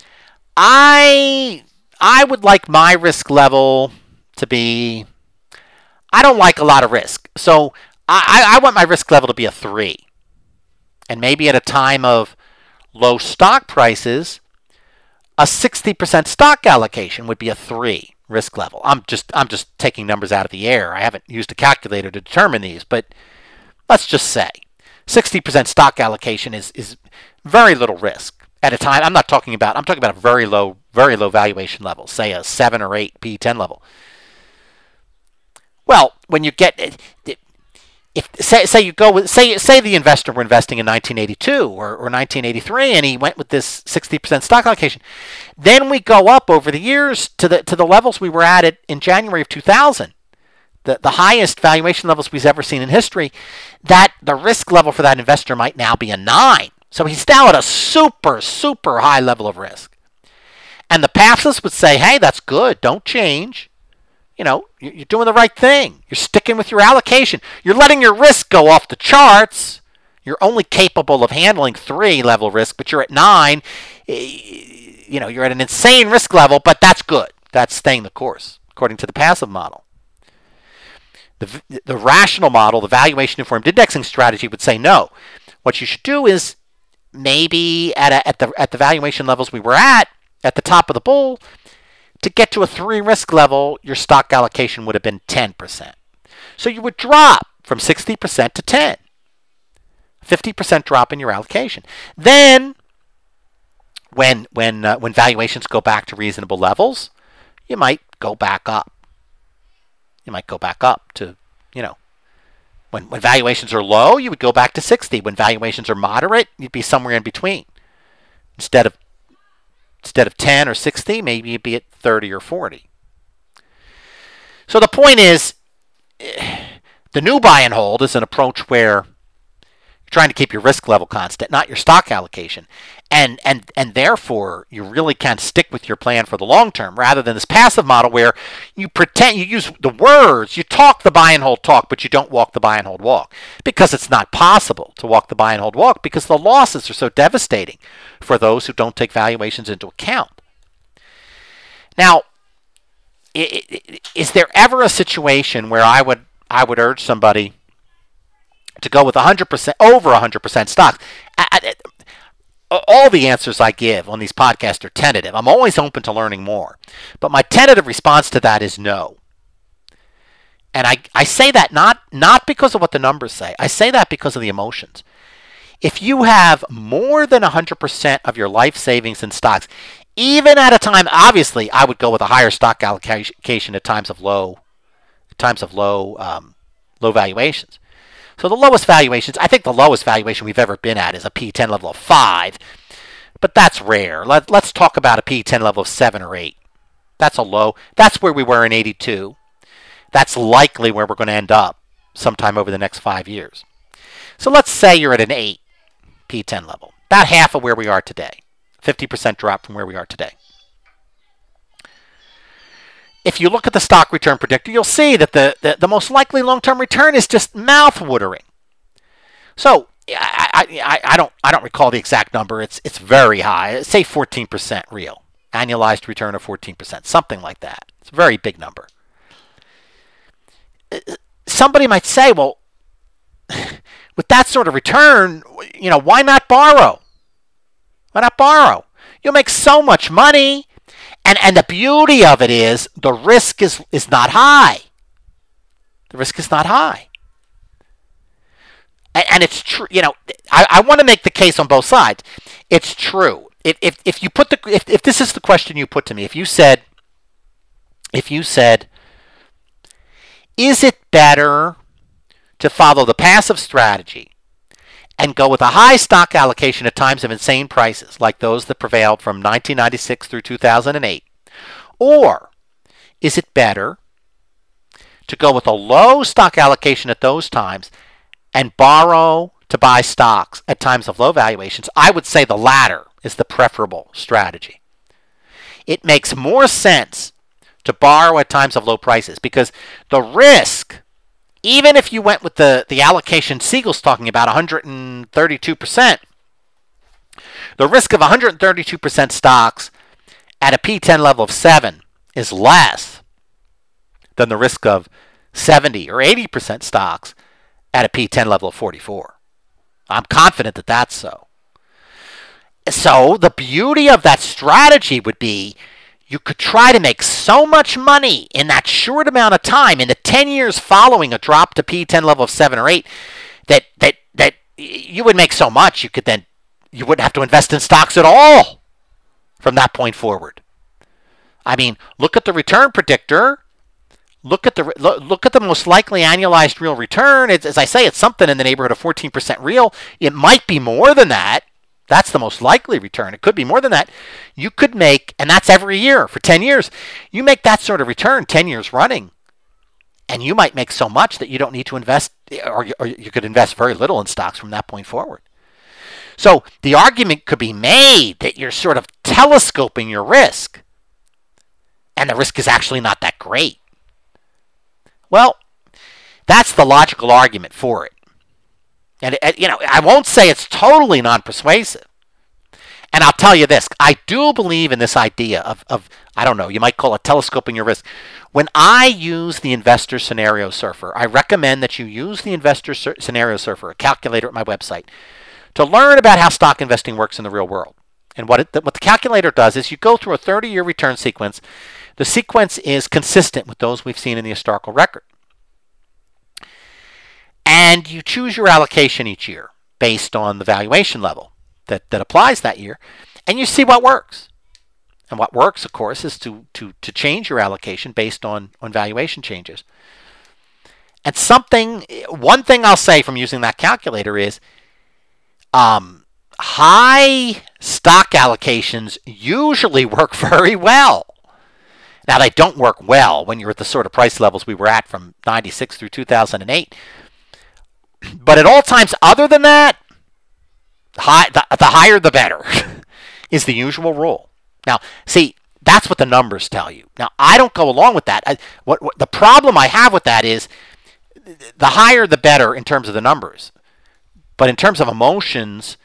S1: I, I would like my risk level to be, I don't like a lot of risk. So I, I want my risk level to be a three. And maybe at a time of low stock prices, a sixty percent stock allocation would be a three risk level. I'm just I'm just taking numbers out of the air. I haven't used a calculator to determine these, but let's just say sixty percent stock allocation is, is very little risk at a time. I'm not talking about I'm talking about a very low very low valuation level, say a seven or eight P E ten level. Well, when you get if say say you go with say say the investor were investing in nineteen eighty-two or, or nineteen eighty-three and he went with this sixty percent stock allocation, then we go up over the years to the to the levels we were at it in January of two thousand, the the highest valuation levels we've ever seen in history. That the risk level for that investor might now be a nine. So he's now at a super super high level of risk. And the passives would say, hey, that's good. Don't change. You know, you're doing the right thing. You're sticking with your allocation. You're letting your risk go off the charts. You're only capable of handling three level risk, but you're at nine. You know, you're at an insane risk level, but that's good. That's staying the course, according to the passive model. The, the rational model, the valuation informed indexing strategy would say no. What you should do is maybe at, a, at, the, at the valuation levels we were at, at the top of the bull, to get to a three risk level, your stock allocation would have been ten percent. So you would drop from sixty percent to ten. fifty percent drop in your allocation. Then, when when uh, when valuations go back to reasonable levels, you might go back up. You might go back up to, you know, when, when valuations are low, you would go back to sixty. When valuations are moderate, you'd be somewhere in between. Instead of Instead of ten or sixty, maybe you'd be at thirty or forty. So the point is, the new buy and hold is an approach where you're trying to keep your risk level constant, not your stock allocation. And, and, and therefore, you really can stick with your plan for the long term, rather than this passive model where you pretend, you use the words, you talk the buy and hold talk, but you don't walk the buy and hold walk. Because it's not possible to walk the buy and hold walk, because the losses are so devastating for those who don't take valuations into account. Now, is there ever a situation where I would I would urge somebody to go with one hundred percent, over one hundred percent stocks? I, I, all the answers I give on these podcasts are tentative. I'm always open to learning more. But my tentative response to that is no. And I, I say that not, not because of what the numbers say. I say that because of the emotions. If you have more than one hundred percent of your life savings in stocks, even at a time, obviously, I would go with a higher stock allocation at times of low, times of low, um, low valuations. So the lowest valuations, I think the lowest valuation we've ever been at is a P E ten level of five, but that's rare. Let, let's talk about a P E ten level of seven or eight. That's a low. That's where we were in eighty-two. That's likely where we're going to end up sometime over the next five years. So let's say you're at an eight P E ten level, about half of where we are today, fifty percent drop from where we are today. If you look at the stock return predictor, you'll see that the, the, the most likely long-term return is just mouth-watering. So I, I, I, don't, I don't recall the exact number. It's, it's very high. Say fourteen percent real. Annualized return of fourteen percent. Something like that. It's a very big number. Somebody might say, well, with that sort of return, you know, why not borrow? Why not borrow? You'll make so much money. And and the beauty of it is the risk is, is not high. The risk is not high. And, and it's true, you know, I, I want to make the case on both sides. It's true. If if, if you put the if, if this is the question you put to me, if you said if you said, is it better to follow the passive strategy and go with a high stock allocation at times of insane prices, like those that prevailed from nineteen ninety-six through two thousand eight, Or is it better to go with a low stock allocation at those times and borrow to buy stocks at times of low valuations? I would say the latter is the preferable strategy. It makes more sense to borrow at times of low prices because the risk, even if you went with the, the allocation Siegel's talking about, one hundred thirty-two percent, the risk of one hundred thirty-two percent stocks at a P ten level of seven is less than the risk of seventy or eighty percent stocks at a P ten level of forty-four. I'm confident that that's so. So the beauty of that strategy would be you could try to make so much money in that short amount of time, in the ten years following a drop to P ten level of seven or eight, that that that you would make so much you could then you wouldn't have to invest in stocks at all from that point forward. I mean, look at the return predictor. Look at the look at the most likely annualized real return. It's, as I say, it's something in the neighborhood of fourteen percent real. It might be more than that. That's the most likely return. It could be more than that. You could make, and that's every year for ten years. You make that sort of return ten years running, and you might make so much that you don't need to invest, or you, or you could invest very little in stocks from that point forward. So the argument could be made that you're sort of telescoping your risk, and the risk is actually not that great. Well, that's the logical argument for it. And, it, you know, I won't say it's totally non-persuasive. And I'll tell you this. I do believe in this idea of, of, I don't know, you might call it telescoping your risk. When I use the Investor Scenario Surfer, I recommend that you use the Investor Scenario Surfer, a calculator at my website, to learn about how stock investing works in the real world. And what, it, what the calculator does is you go through a thirty-year return sequence. The sequence is consistent with those we've seen in the historical record. And you choose your allocation each year based on the valuation level that, that applies that year, and you see what works. And what works, of course, is to, to, to change your allocation based on, on valuation changes. And something, one thing I'll say from using that calculator is um, high stock allocations usually work very well. Now, they don't work well when you're at the sort of price levels we were at from ninety-six through two thousand eight. But at all times other than that, high, the, the higher the better is the usual rule. Now, see, that's what the numbers tell you. Now, I don't go along with that. I, what, what the problem I have with that is the higher the better in terms of the numbers. But in terms of emotions,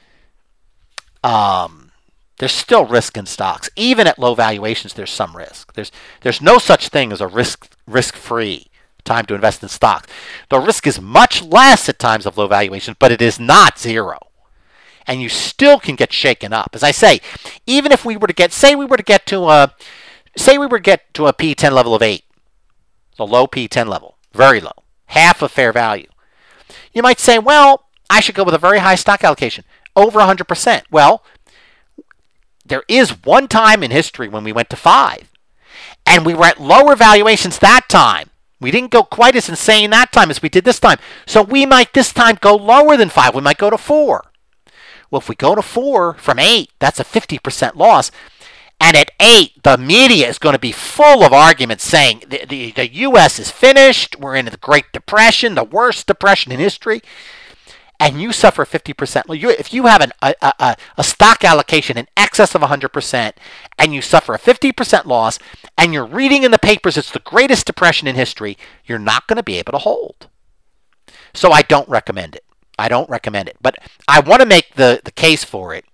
S1: um, there's still risk in stocks. Even at low valuations, there's some risk. There's there's no such thing as a risk risk-free time to invest in stocks. The risk is much less at times of low valuations, but it is not zero. And you still can get shaken up. As I say, even if we were to get, say we were to get to a, say we were to get to a P ten level of eight, so low P ten level, very low, half of fair value. You might say, well, I should go with a very high stock allocation, over one hundred percent. Well, there is one time in history when we went to five, and we were at lower valuations that time. We didn't go quite as insane that time as we did this time. So we might this time go lower than five. We might go to four. Well, if we go to four from eight, that's a fifty percent loss. And at eight, the media is going to be full of arguments saying the, the, the U S is finished. We're in the Great Depression, the worst depression in history. And you suffer fifty percent. If you have an, a, a, a stock allocation in excess of one hundred percent and you suffer a fifty percent loss and you're reading in the papers it's the greatest depression in history, you're not going to be able to hold. So I don't recommend it. I don't recommend it. But I want to make the, the case for it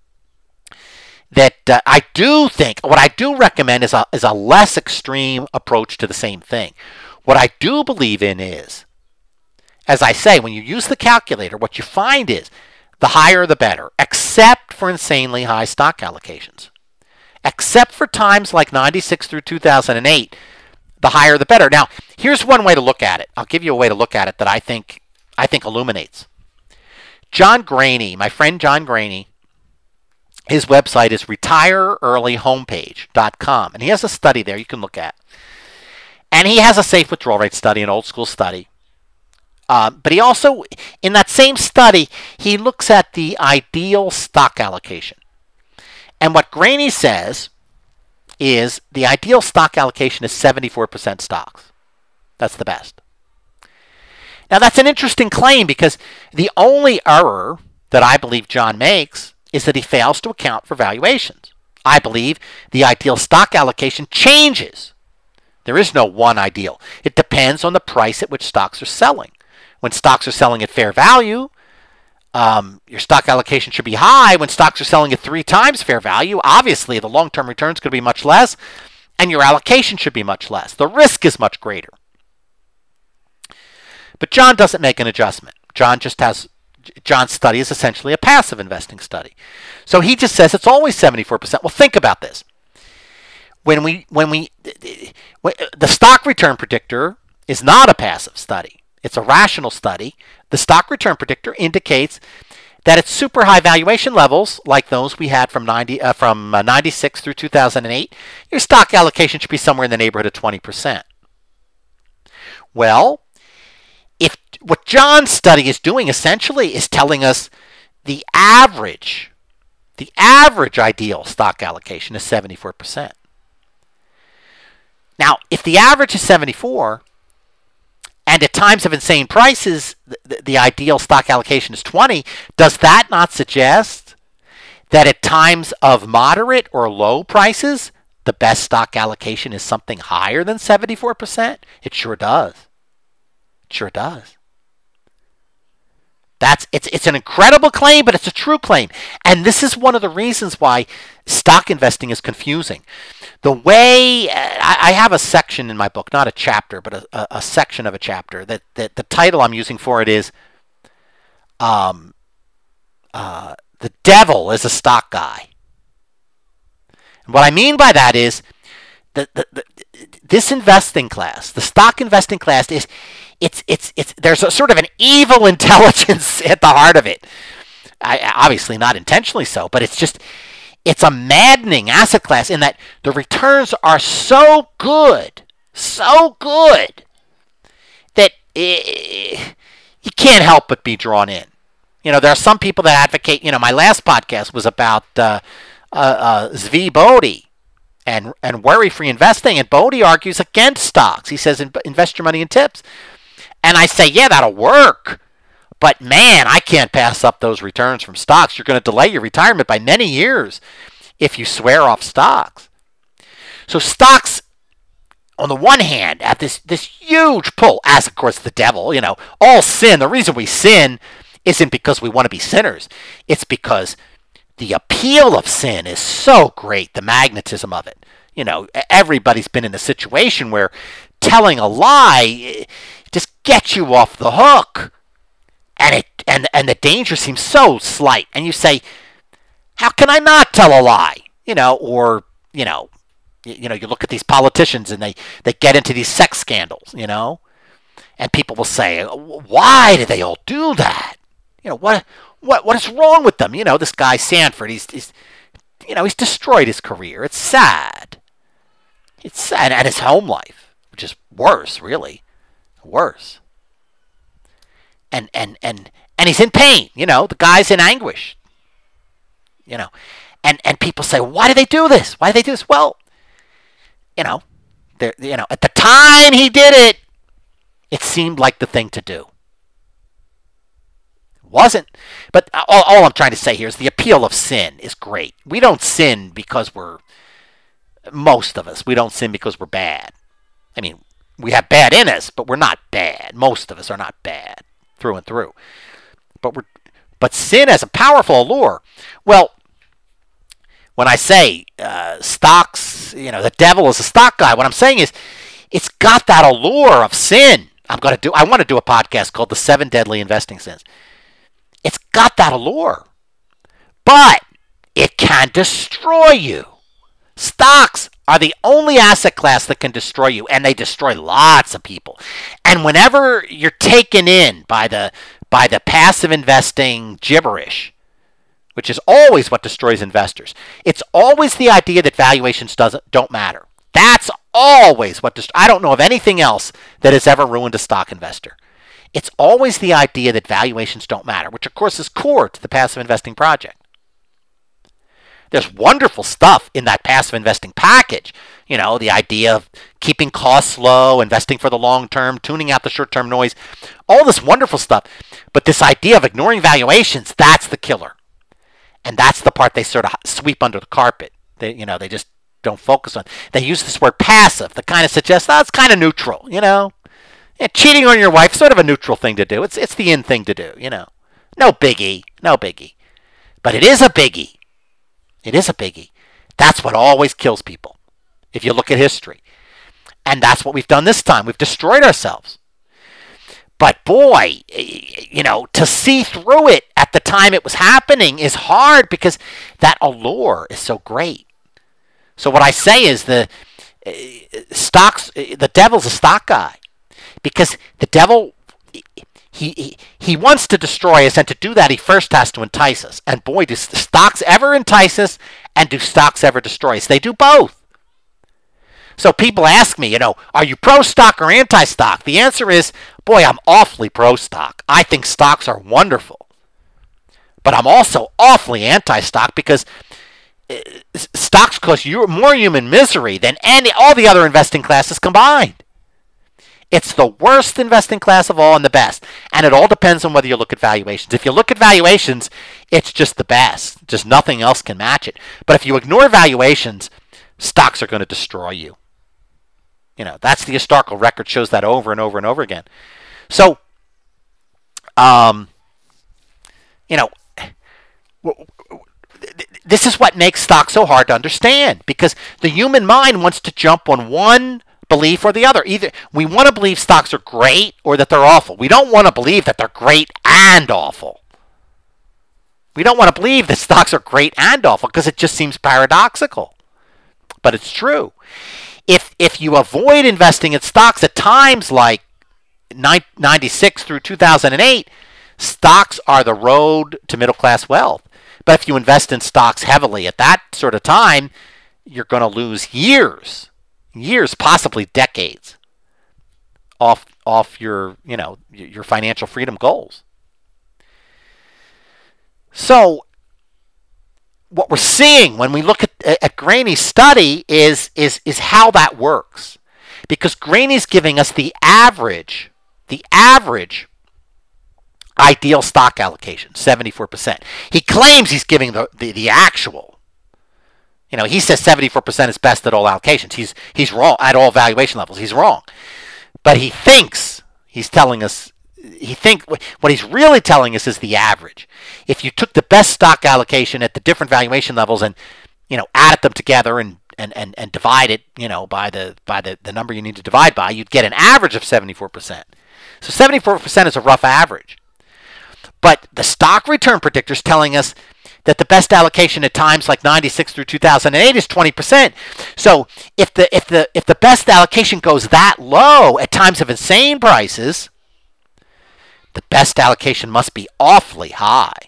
S1: that uh, I do think, what I do recommend is a, is a less extreme approach to the same thing. What I do believe in is, as I say, when you use the calculator, what you find is the higher the better, except for insanely high stock allocations. Except for times like ninety-six through two thousand eight, the higher the better. Now, here's one way to look at it. I'll give you a way to look at it that I think I think illuminates. John Graney, my friend John Graney, his website is retire early homepage dot com, and he has a study there you can look at. And he has a safe withdrawal rate study, an old school study. Uh, but he also, in that same study, he looks at the ideal stock allocation. And what Graney says, is the ideal stock allocation is seventy-four percent stocks. That's the best. Now, that's an interesting claim because the only error that I believe John makes is that he fails to account for valuations. I believe the ideal stock allocation changes. There is no one ideal. It depends on the price at which stocks are selling. When stocks are selling at fair value, um, your stock allocation should be high. When stocks are selling at three times fair value, obviously the long-term return is going to be much less, and your allocation should be much less. The risk is much greater. But John doesn't make an adjustment. John just has John's study is essentially a passive investing study. So he just says it's always seventy-four percent. Well, think about this. When we when we when, the stock return predictor is not a passive study. It's a rational study. The stock return predictor indicates that at super high valuation levels, like those we had from ninety uh, from uh, ninety-six through two thousand eight, your stock allocation should be somewhere in the neighborhood of twenty percent. Well, if what John's study is doing essentially is telling us the average, the average ideal stock allocation is seventy-four percent. Now, if the average is seventy-four, and at times of insane prices, the, the ideal stock allocation is twenty, does that not suggest that at times of moderate or low prices, the best stock allocation is something higher than seventy-four percent? It sure does. It sure does. That's it's it's an incredible claim, but it's a true claim. And this is one of the reasons why stock investing is confusing. The way I, I have a section in my book, not a chapter, but a, a, a section of a chapter that, that the title I'm using for it is um, uh, "The Devil is a Stock Guy." And what I mean by that is that the, the, this investing class, the stock investing class, is It's it's it's there's a sort of an evil intelligence at the heart of it. I, obviously not intentionally so, but it's just it's a maddening asset class in that the returns are so good, so good that it, you can't help but be drawn in. You know, there are some people that advocate. You know, my last podcast was about uh, uh, uh, Zvi Bodhi and and worry-free investing, and Bodhi argues against stocks. He says invest your money in tips. And I say, yeah, that'll work. But man, I can't pass up those returns from stocks. You're going to delay your retirement by many years if you swear off stocks. So stocks, on the one hand, have this, this huge pull, as of course the devil, you know, all sin. The reason we sin isn't because we want to be sinners. It's because the appeal of sin is so great, the magnetism of it. You know, everybody's been in a situation where telling a lie just gets you off the hook, and it and and the danger seems so slight, and you say, how can I not tell a lie? You know, or you know, you, you know, you look at these politicians and they they get into these sex scandals, you know, and people will say, why do they all do that? You know, what what what is wrong with them? You know, this guy Sanford, he's, he's you know, he's destroyed his career. It's sad. It's sad, and his home life, which is worse, really. Worse. And and and and he's in pain, you know, the guy's in anguish. You know. And and people say, why do they do this? Why do they do this? Well, you know, they you know, at the time he did it, it seemed like the thing to do. It wasn't. But all, all I'm trying to say here is the appeal of sin is great. We don't sin because we're most of us, we don't sin because we're bad. I mean, we have bad in us, but we're not bad. Most of us are not bad through and through. But we're, but sin has a powerful allure. Well, when I say uh, stocks, you know, the devil is a stock guy, what I'm saying is it's got that allure of sin. I'm going to do, I want to do a podcast called The Seven Deadly Investing Sins. It's got that allure, but it can destroy you. Stocks are the only asset class that can destroy you, and they destroy lots of people. And whenever you're taken in by the by the passive investing gibberish, which is always what destroys investors, it's always the idea that valuations doesn't don't matter. That's always what dest- I don't know of anything else that has ever ruined a stock investor. It's always the idea that valuations don't matter, which of course is core to the passive investing project. There's wonderful stuff in that passive investing package. You know, the idea of keeping costs low, investing for the long term, tuning out the short term noise, all this wonderful stuff. But this idea of ignoring valuations, that's the killer. And that's the part they sort of sweep under the carpet. They, you know, they just don't focus on. They use this word passive that kind of suggests, oh, it's kind of neutral, you know. Yeah, cheating on your wife, sort of a neutral thing to do. It's it's the in thing to do, you know. No biggie, no biggie. But it is a biggie. It is a biggie. That's what always kills people, if you look at history. And that's what we've done this time. We've destroyed ourselves. But boy, you know, to see through it at the time it was happening is hard because that allure is so great. So what I say is the uh, stocks, the devil's a stock guy because the devil, he, he he wants to destroy us, and to do that he first has to entice us. And boy, do stocks ever entice us, and do stocks ever destroy us? They do both. So people ask me, you know, are you pro-stock or anti-stock? The answer is, boy, I'm awfully pro-stock. I think stocks are wonderful. But I'm also awfully anti-stock because stocks cause you more human misery than any all the other investing classes combined. It's the worst investing class of all and the best. And it all depends on whether you look at valuations. If you look at valuations, it's just the best. Just nothing else can match it. But if you ignore valuations, stocks are going to destroy you. You know, that's the historical record shows that over and over and over again. So, um, you know, this is what makes stocks so hard to understand, because the human mind wants to jump on one belief or the other. Either we want to believe stocks are great or that they're awful. We don't want to believe that they're great and awful. We don't want to believe that stocks are great and awful because it just seems paradoxical. But it's true. If if you avoid investing in stocks at times like ninety-six through two thousand eight, stocks are the road to middle class wealth. But if you invest in stocks heavily at that sort of time, you're going to lose years, years, possibly decades off off your, you know, your financial freedom goals. So what we're seeing when we look at, at Graney's study is, is, is how that works. Because Graney's giving us the average, the average ideal stock allocation, seventy-four percent. He claims he's giving the, the, the actual. You know, he says seventy-four percent is best at all allocations. He's, he's wrong at all valuation levels. He's wrong. But he thinks he's telling us, he think what he's really telling us is the average. If you took the best stock allocation at the different valuation levels and, you know, added them together and and, and, and divide it, you know, by the by the, the number you need to divide by, you'd get an average of seventy-four percent. So seventy-four percent is a rough average. But the stock return predictor is telling us that the best allocation at times like ninety-six through two thousand eight is twenty percent. So if the if the if the best allocation goes that low at times of insane prices, the best allocation must be awfully high.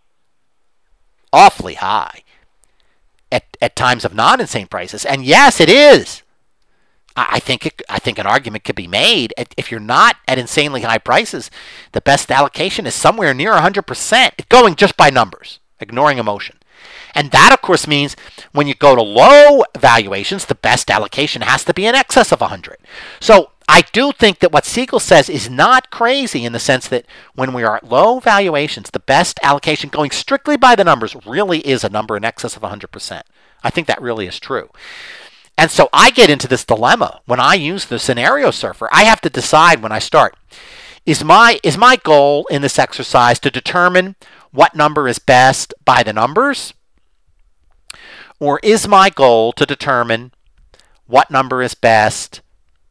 S1: Awfully high. At at times of non-insane prices. And yes, it is. I think it, I think an argument could be made. If you're not at insanely high prices, the best allocation is somewhere near one hundred percent, going just by numbers, ignoring emotion. And that, of course, means when you go to low valuations, the best allocation has to be in excess of one hundred. So I do think that what Siegel says is not crazy in the sense that when we are at low valuations, the best allocation going strictly by the numbers really is a number in excess of one hundred percent. I think that really is true. And so I get into this dilemma when I use the scenario surfer. I have to decide when I start, is my is my goal in this exercise to determine what number is best by the numbers? Or is my goal to determine what number is best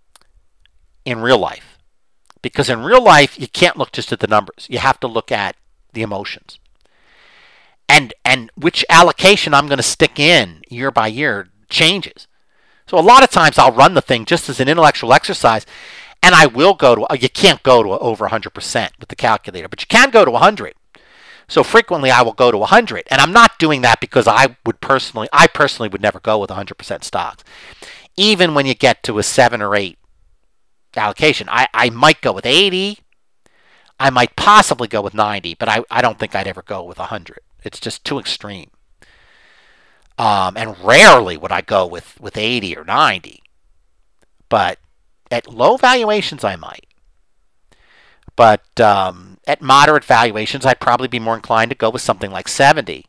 S1: in real life? Because in real life, you can't look just at the numbers. You have to look at the emotions. And and which allocation I'm going to stick in year by year changes. So a lot of times I'll run the thing just as an intellectual exercise, and I will go to, you can't go to over one hundred percent with the calculator, but you can go to one hundred. So frequently I will go to one hundred, and I'm not doing that because I would personally, I personally would never go with one hundred percent stocks. Even when you get to a seven or eight allocation, I, I might go with eighty, I might possibly go with ninety, but I, I don't think I'd ever go with one hundred. It's just too extreme. Um, and rarely would I go with, with eighty or ninety. But at low valuations, I might. But um, at moderate valuations, I'd probably be more inclined to go with something like seventy.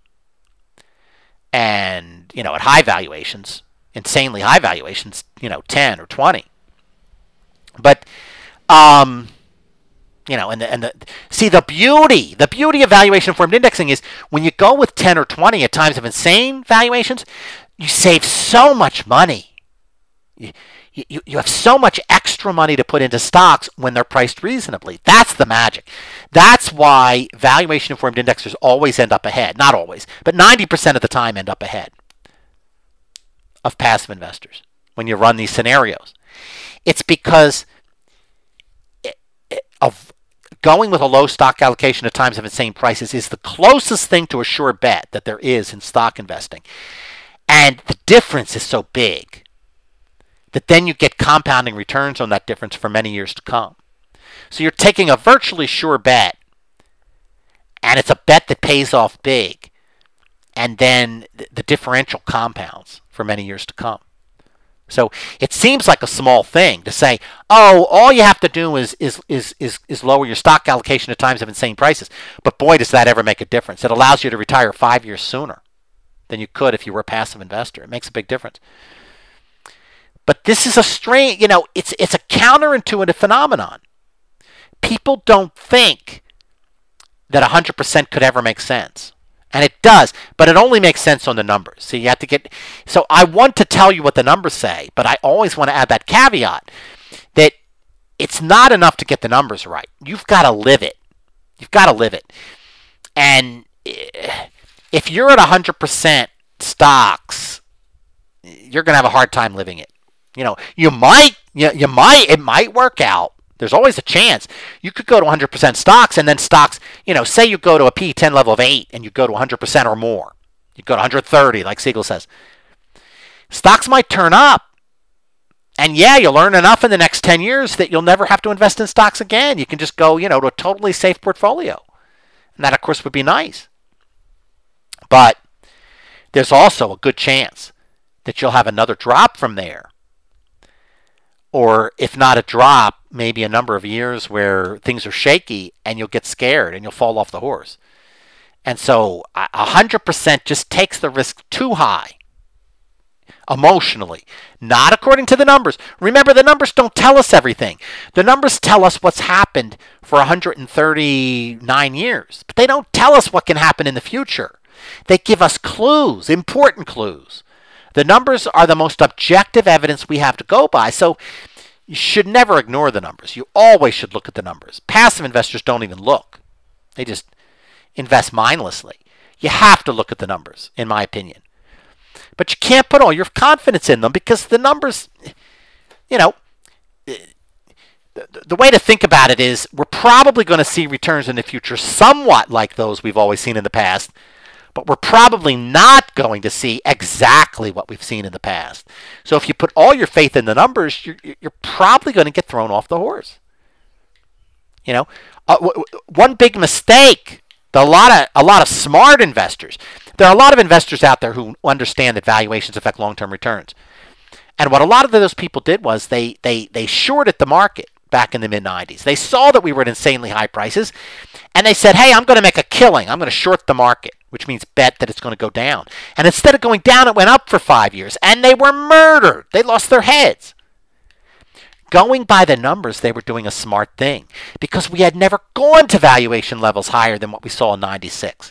S1: And, you know, at high valuations, insanely high valuations, you know, ten or twenty. But, um, you know, and the, and the see the beauty, the beauty of valuation informed indexing is when you go with ten or twenty at times of insane valuations, you save so much money. You, you, you have so much extra money to put into stocks when they're priced reasonably. That's the magic. That's why valuation informed indexers always end up ahead. Not always, but ninety percent of the time end up ahead of passive investors when you run these scenarios. It's because of going with a low stock allocation at times of insane prices is the closest thing to a sure bet that there is in stock investing. And the difference is so big that then you get compounding returns on that difference for many years to come. So you're taking a virtually sure bet, and it's a bet that pays off big, and then the differential compounds for many years to come. So it seems like a small thing to say, oh, all you have to do is is is is, is lower your stock allocation at times of insane prices. But boy, does that ever make a difference. It allows you to retire five years sooner than you could if you were a passive investor. It makes a big difference. But this is a strange, you know, it's it's a counterintuitive phenomenon. People don't think that one hundred percent could ever make sense. And it does, but it only makes sense on the numbers. So you have to get, so I want to tell you what the numbers say, but I always want to add that caveat that it's not enough to get the numbers right. You've got to live it. You've got to live it. And if you're at one hundred percent stocks, you're going to have a hard time living it. You know, you might, you, you might, it might work out. There's always a chance. You could go to one hundred percent stocks, and then stocks, you know, say you go to a P E ten level of eight and you go to one hundred percent or more. You go to one hundred thirty, like Siegel says. Stocks might turn up. And yeah, you'll earn enough in the next ten years that you'll never have to invest in stocks again. You can just go, you know, to a totally safe portfolio. And that, of course, would be nice. But there's also a good chance that you'll have another drop from there. Or if not a drop, maybe a number of years where things are shaky and you'll get scared and you'll fall off the horse. And so one hundred percent just takes the risk too high emotionally, not according to the numbers. Remember, the numbers don't tell us everything. The numbers tell us what's happened for one hundred thirty-nine years, but they don't tell us what can happen in the future. They give us clues, important clues. The numbers are the most objective evidence we have to go by, so you should never ignore the numbers. You always should look at the numbers. Passive investors don't even look. They just invest mindlessly. You have to look at the numbers, in my opinion. But you can't put all your confidence in them because the numbers, you know, the, the way to think about it is we're probably going to see returns in the future somewhat like those we've always seen in the past. But we're probably not going to see exactly what we've seen in the past. So if you put all your faith in the numbers, you're, you're probably going to get thrown off the horse. You know, uh, w- one big mistake, a lot of a lot of smart investors. There are a lot of investors out there who understand that valuations affect long-term returns. And what a lot of those people did was they they they shorted the market back in the mid nineties. They saw that we were at insanely high prices, and they said, hey, I'm going to make a killing. I'm going to short the market, which means bet that it's going to go down. And instead of going down, it went up for five years, and they were murdered. They lost their heads. Going by the numbers, they were doing a smart thing because we had never gone to valuation levels higher than what we saw in ninety-six.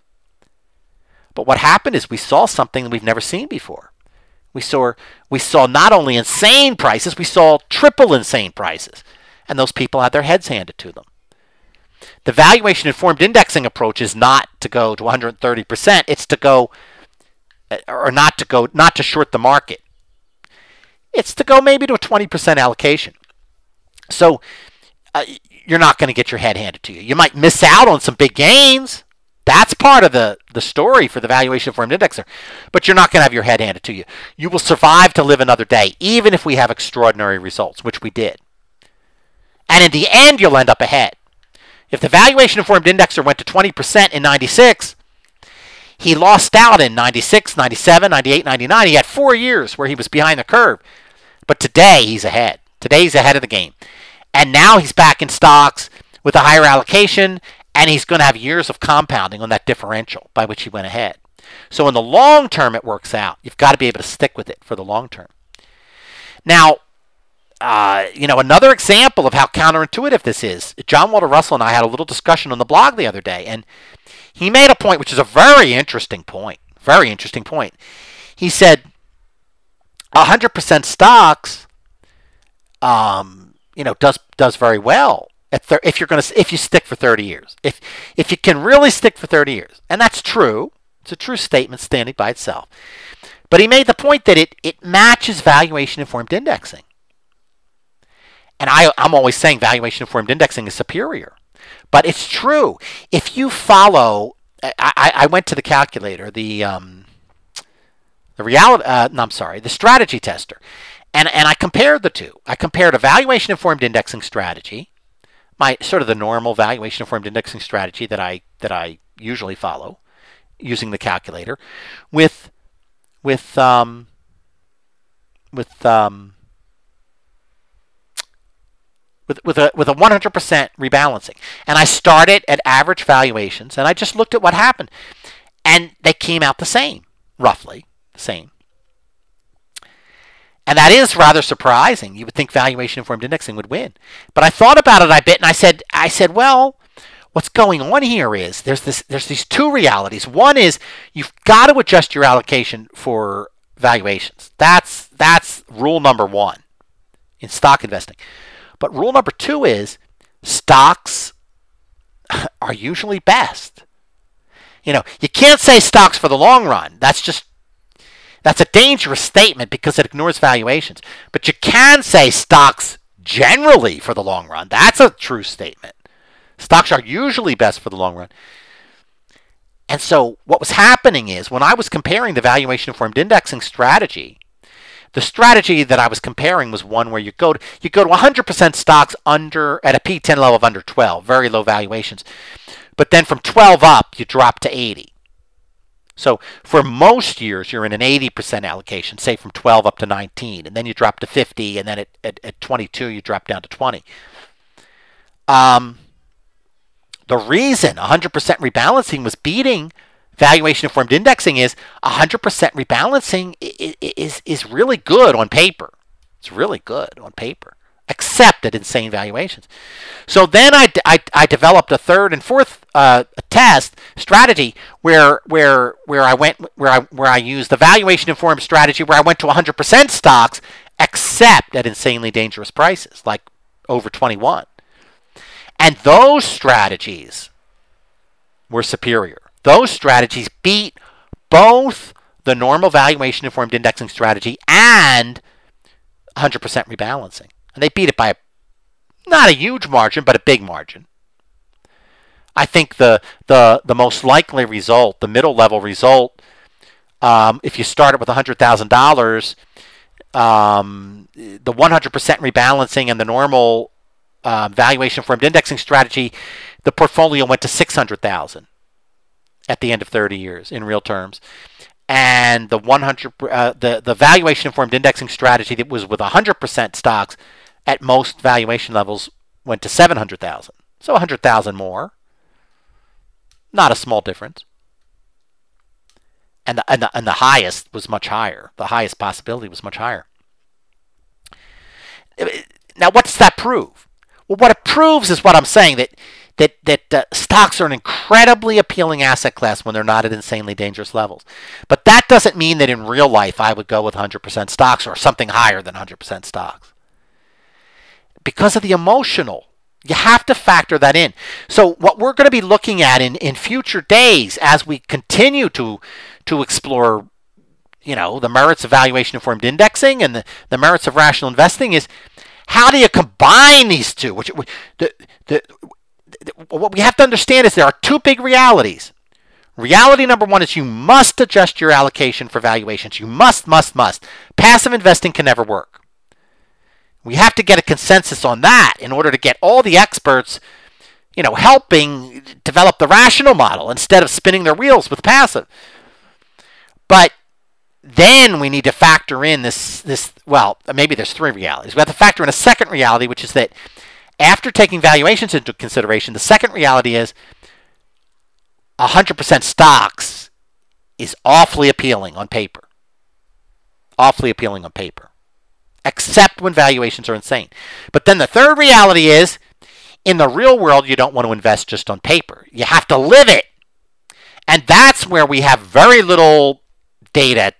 S1: But what happened is we saw something we've never seen before. We saw we saw not only insane prices, we saw triple insane prices. And those people had their heads handed to them. The valuation-informed indexing approach is not to go to one hundred thirty percent. It's to go, or not to go, not to short the market. It's to go maybe to a twenty percent allocation. So uh, you're not going to get your head handed to you. You might miss out on some big gains. That's part of the, the story for the valuation-informed indexer. But you're not going to have your head handed to you. You will survive to live another day, even if we have extraordinary results, which we did. And in the end, you'll end up ahead. If the valuation-informed indexer went to twenty percent in ninety-six, He lost out in ninety-six, ninety-seven, ninety-eight, ninety-nine. He had four years where he was behind the curve. But today he's ahead. Today he's ahead of the game. And now he's back in stocks with a higher allocation, and he's going to have years of compounding on that differential by which he went ahead. So in the long term, it works out. You've got to be able to stick with it for the long term. Now, uh, you know, another example of how counterintuitive this is, John Walter Russell and I had a little discussion on the blog the other day, and he made a point which is a very interesting point. Very interesting point. He said, one hundred percent stocks, um, you know, does does very well at thir- if you're going to if you stick for thirty years. If if you can really stick for thirty years, and that's true. It's a true statement standing by itself. But he made the point that it it matches valuation-informed indexing. And I, I'm always saying valuation-informed indexing is superior. But it's true. If you follow, I, I, I went to the calculator, the um, the reality, uh, no, I'm sorry, the strategy tester, and and I compared the two. I compared a valuation-informed indexing strategy, my sort of the normal valuation-informed indexing strategy that I that I usually follow, using the calculator, with with um, with um, with with a with a one hundred percent rebalancing, and I started at average valuations, and I just looked at what happened, and they came out the same, roughly the same. And that is rather surprising. You would think valuation-informed indexing would win, but I thought about it a bit, and I said, I said, well, what's going on here is there's this there's these two realities. One is you've got to adjust your allocation for valuations. That's that's rule number one in stock investing. But rule number two is stocks are usually best. You know, you can't say stocks for the long run. That's just that's a dangerous statement because it ignores valuations. But you can say stocks generally for the long run. That's a true statement. Stocks are usually best for the long run. And so what was happening is when I was comparing the valuation-informed indexing strategy, the strategy that I was comparing was one where you go to, you go to one hundred percent stocks under at a P ten level of under twelve, very low valuations. But then from twelve up, you drop to eighty. So for most years, you're in an eighty percent allocation, say from twelve up to nineteen, and then you drop to fifty, and then at, at, at twenty-two, you drop down to twenty. Um, the reason one hundred percent rebalancing was beating valuation-informed indexing is one hundred percent rebalancing is, is really good on paper. It's really good on paper, except at insane valuations. So then I, I, I developed a third and fourth uh, test strategy where where where I went where I where I used the valuation-informed strategy where I went to one hundred percent stocks, except at insanely dangerous prices, like over twenty-one. And those strategies were superior. Those strategies beat both the normal valuation-informed indexing strategy and one hundred percent rebalancing. And they beat it by a, not a huge margin, but a big margin. I think the the, the most likely result, the middle level result, um, if you start it with one hundred thousand dollars, um, the one hundred percent rebalancing and the normal uh, valuation-informed indexing strategy, the portfolio went to six hundred thousand dollars. At the end of thirty years in real terms, and the one hundred uh, the the valuation informed indexing strategy that was with one hundred percent stocks at most valuation levels went to seven hundred thousand. So one hundred thousand more. Not a small difference. And the, and the and the highest was much higher. The highest possibility was much higher. Now what does that prove? Well, what it proves is what I'm saying, that that that uh, stocks are an incredibly appealing asset class when they're not at insanely dangerous levels. But that doesn't mean that in real life I would go with one hundred percent stocks or something higher than one hundred percent stocks. Because of the emotional, you have to factor that in. So what we're going to be looking at in, in future days as we continue to to explore, you know, the merits of valuation-informed indexing and the, the merits of rational investing is how do you combine these two? Which the the What we have to understand is there are two big realities. Reality number one is you must adjust your allocation for valuations. You must, must, must. Passive investing can never work. We have to get a consensus on that in order to get all the experts you know, helping develop the rational model instead of spinning their wheels with passive. But then we need to factor in this, this, well, maybe there's three realities. We have to factor in a second reality, which is that after taking valuations into consideration, the second reality is one hundred percent stocks is awfully appealing on paper. Awfully appealing on paper. Except when valuations are insane. But then the third reality is, in the real world, you don't want to invest just on paper. You have to live it. And that's where we have very little data,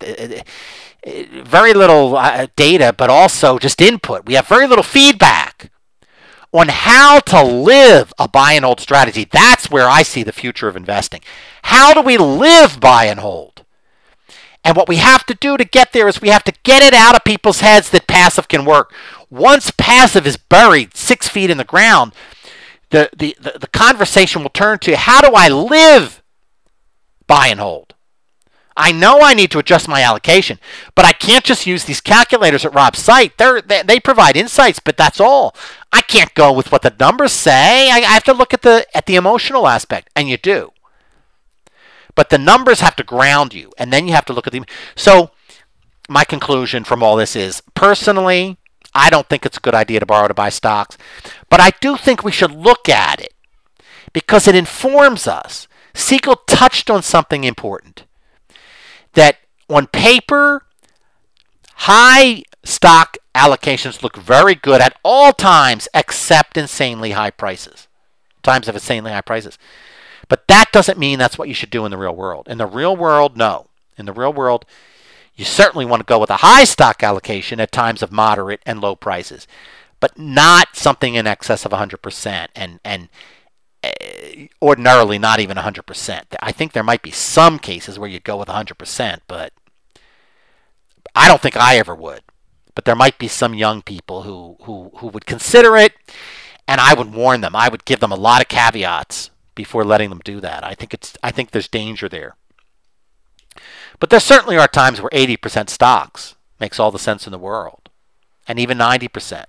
S1: very little uh, data, but also just input. We have very little feedback on how to live a buy and hold strategy. That's where I see the future of investing. How do we live buy and hold? And what we have to do to get there is we have to get it out of people's heads that passive can work. Once passive is buried six feet in the ground, the, the, the, the conversation will turn to, how do I live buy and hold? I know I need to adjust my allocation, but I can't just use these calculators at Rob's site. They're, they they provide insights, but that's all. I can't go with what the numbers say. I, I have to look at the at the emotional aspect, and you do. But the numbers have to ground you, and then you have to look at the... So my conclusion from all this is, personally, I don't think it's a good idea to borrow to buy stocks, but I do think we should look at it because it informs us. Siegel touched on something important. That on paper, high stock allocations look very good at all times except insanely high prices. Times of insanely high prices. But that doesn't mean that's what you should do in the real world. In the real world, no. In the real world, you certainly want to go with a high stock allocation at times of moderate and low prices, but not something in excess of one hundred percent and and ordinarily not even one hundred percent. I think there might be some cases where you'd go with one hundred percent, but I don't think I ever would. But there might be some young people who, who, who would consider it, and I would warn them. I would give them a lot of caveats before letting them do that. I think it's I think there's danger there. But there certainly are times where eighty percent stocks makes all the sense in the world, and even ninety percent.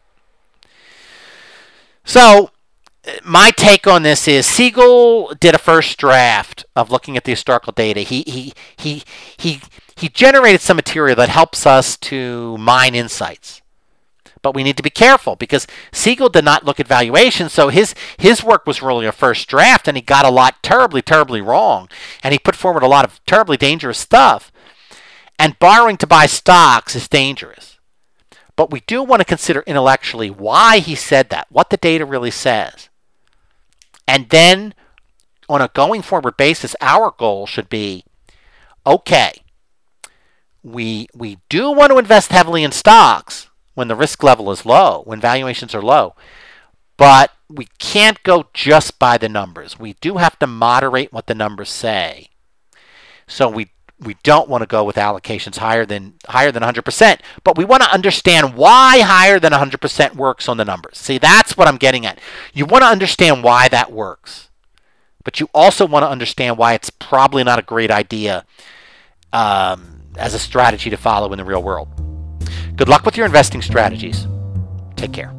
S1: So my take on this is Siegel did a first draft of looking at the historical data. He he he he he generated some material that helps us to mine insights. But we need to be careful because Siegel did not look at valuation, so his his work was really a first draft, and he got a lot terribly, terribly wrong. And he put forward a lot of terribly dangerous stuff. And borrowing to buy stocks is dangerous. But we do want to consider intellectually why he said that, what the data really says. And then, on a going forward basis, our goal should be, okay, we we do want to invest heavily in stocks when the risk level is low, when valuations are low, but we can't go just by the numbers. We do have to moderate what the numbers say. So we we don't want to go with allocations higher than higher than one hundred percent, but we want to understand why higher than one hundred percent works on the numbers. See, that's what I'm getting at. You want to understand why that works, but you also want to understand why it's probably not a great idea um, as a strategy to follow in the real world. Good luck with your investing strategies. Take care.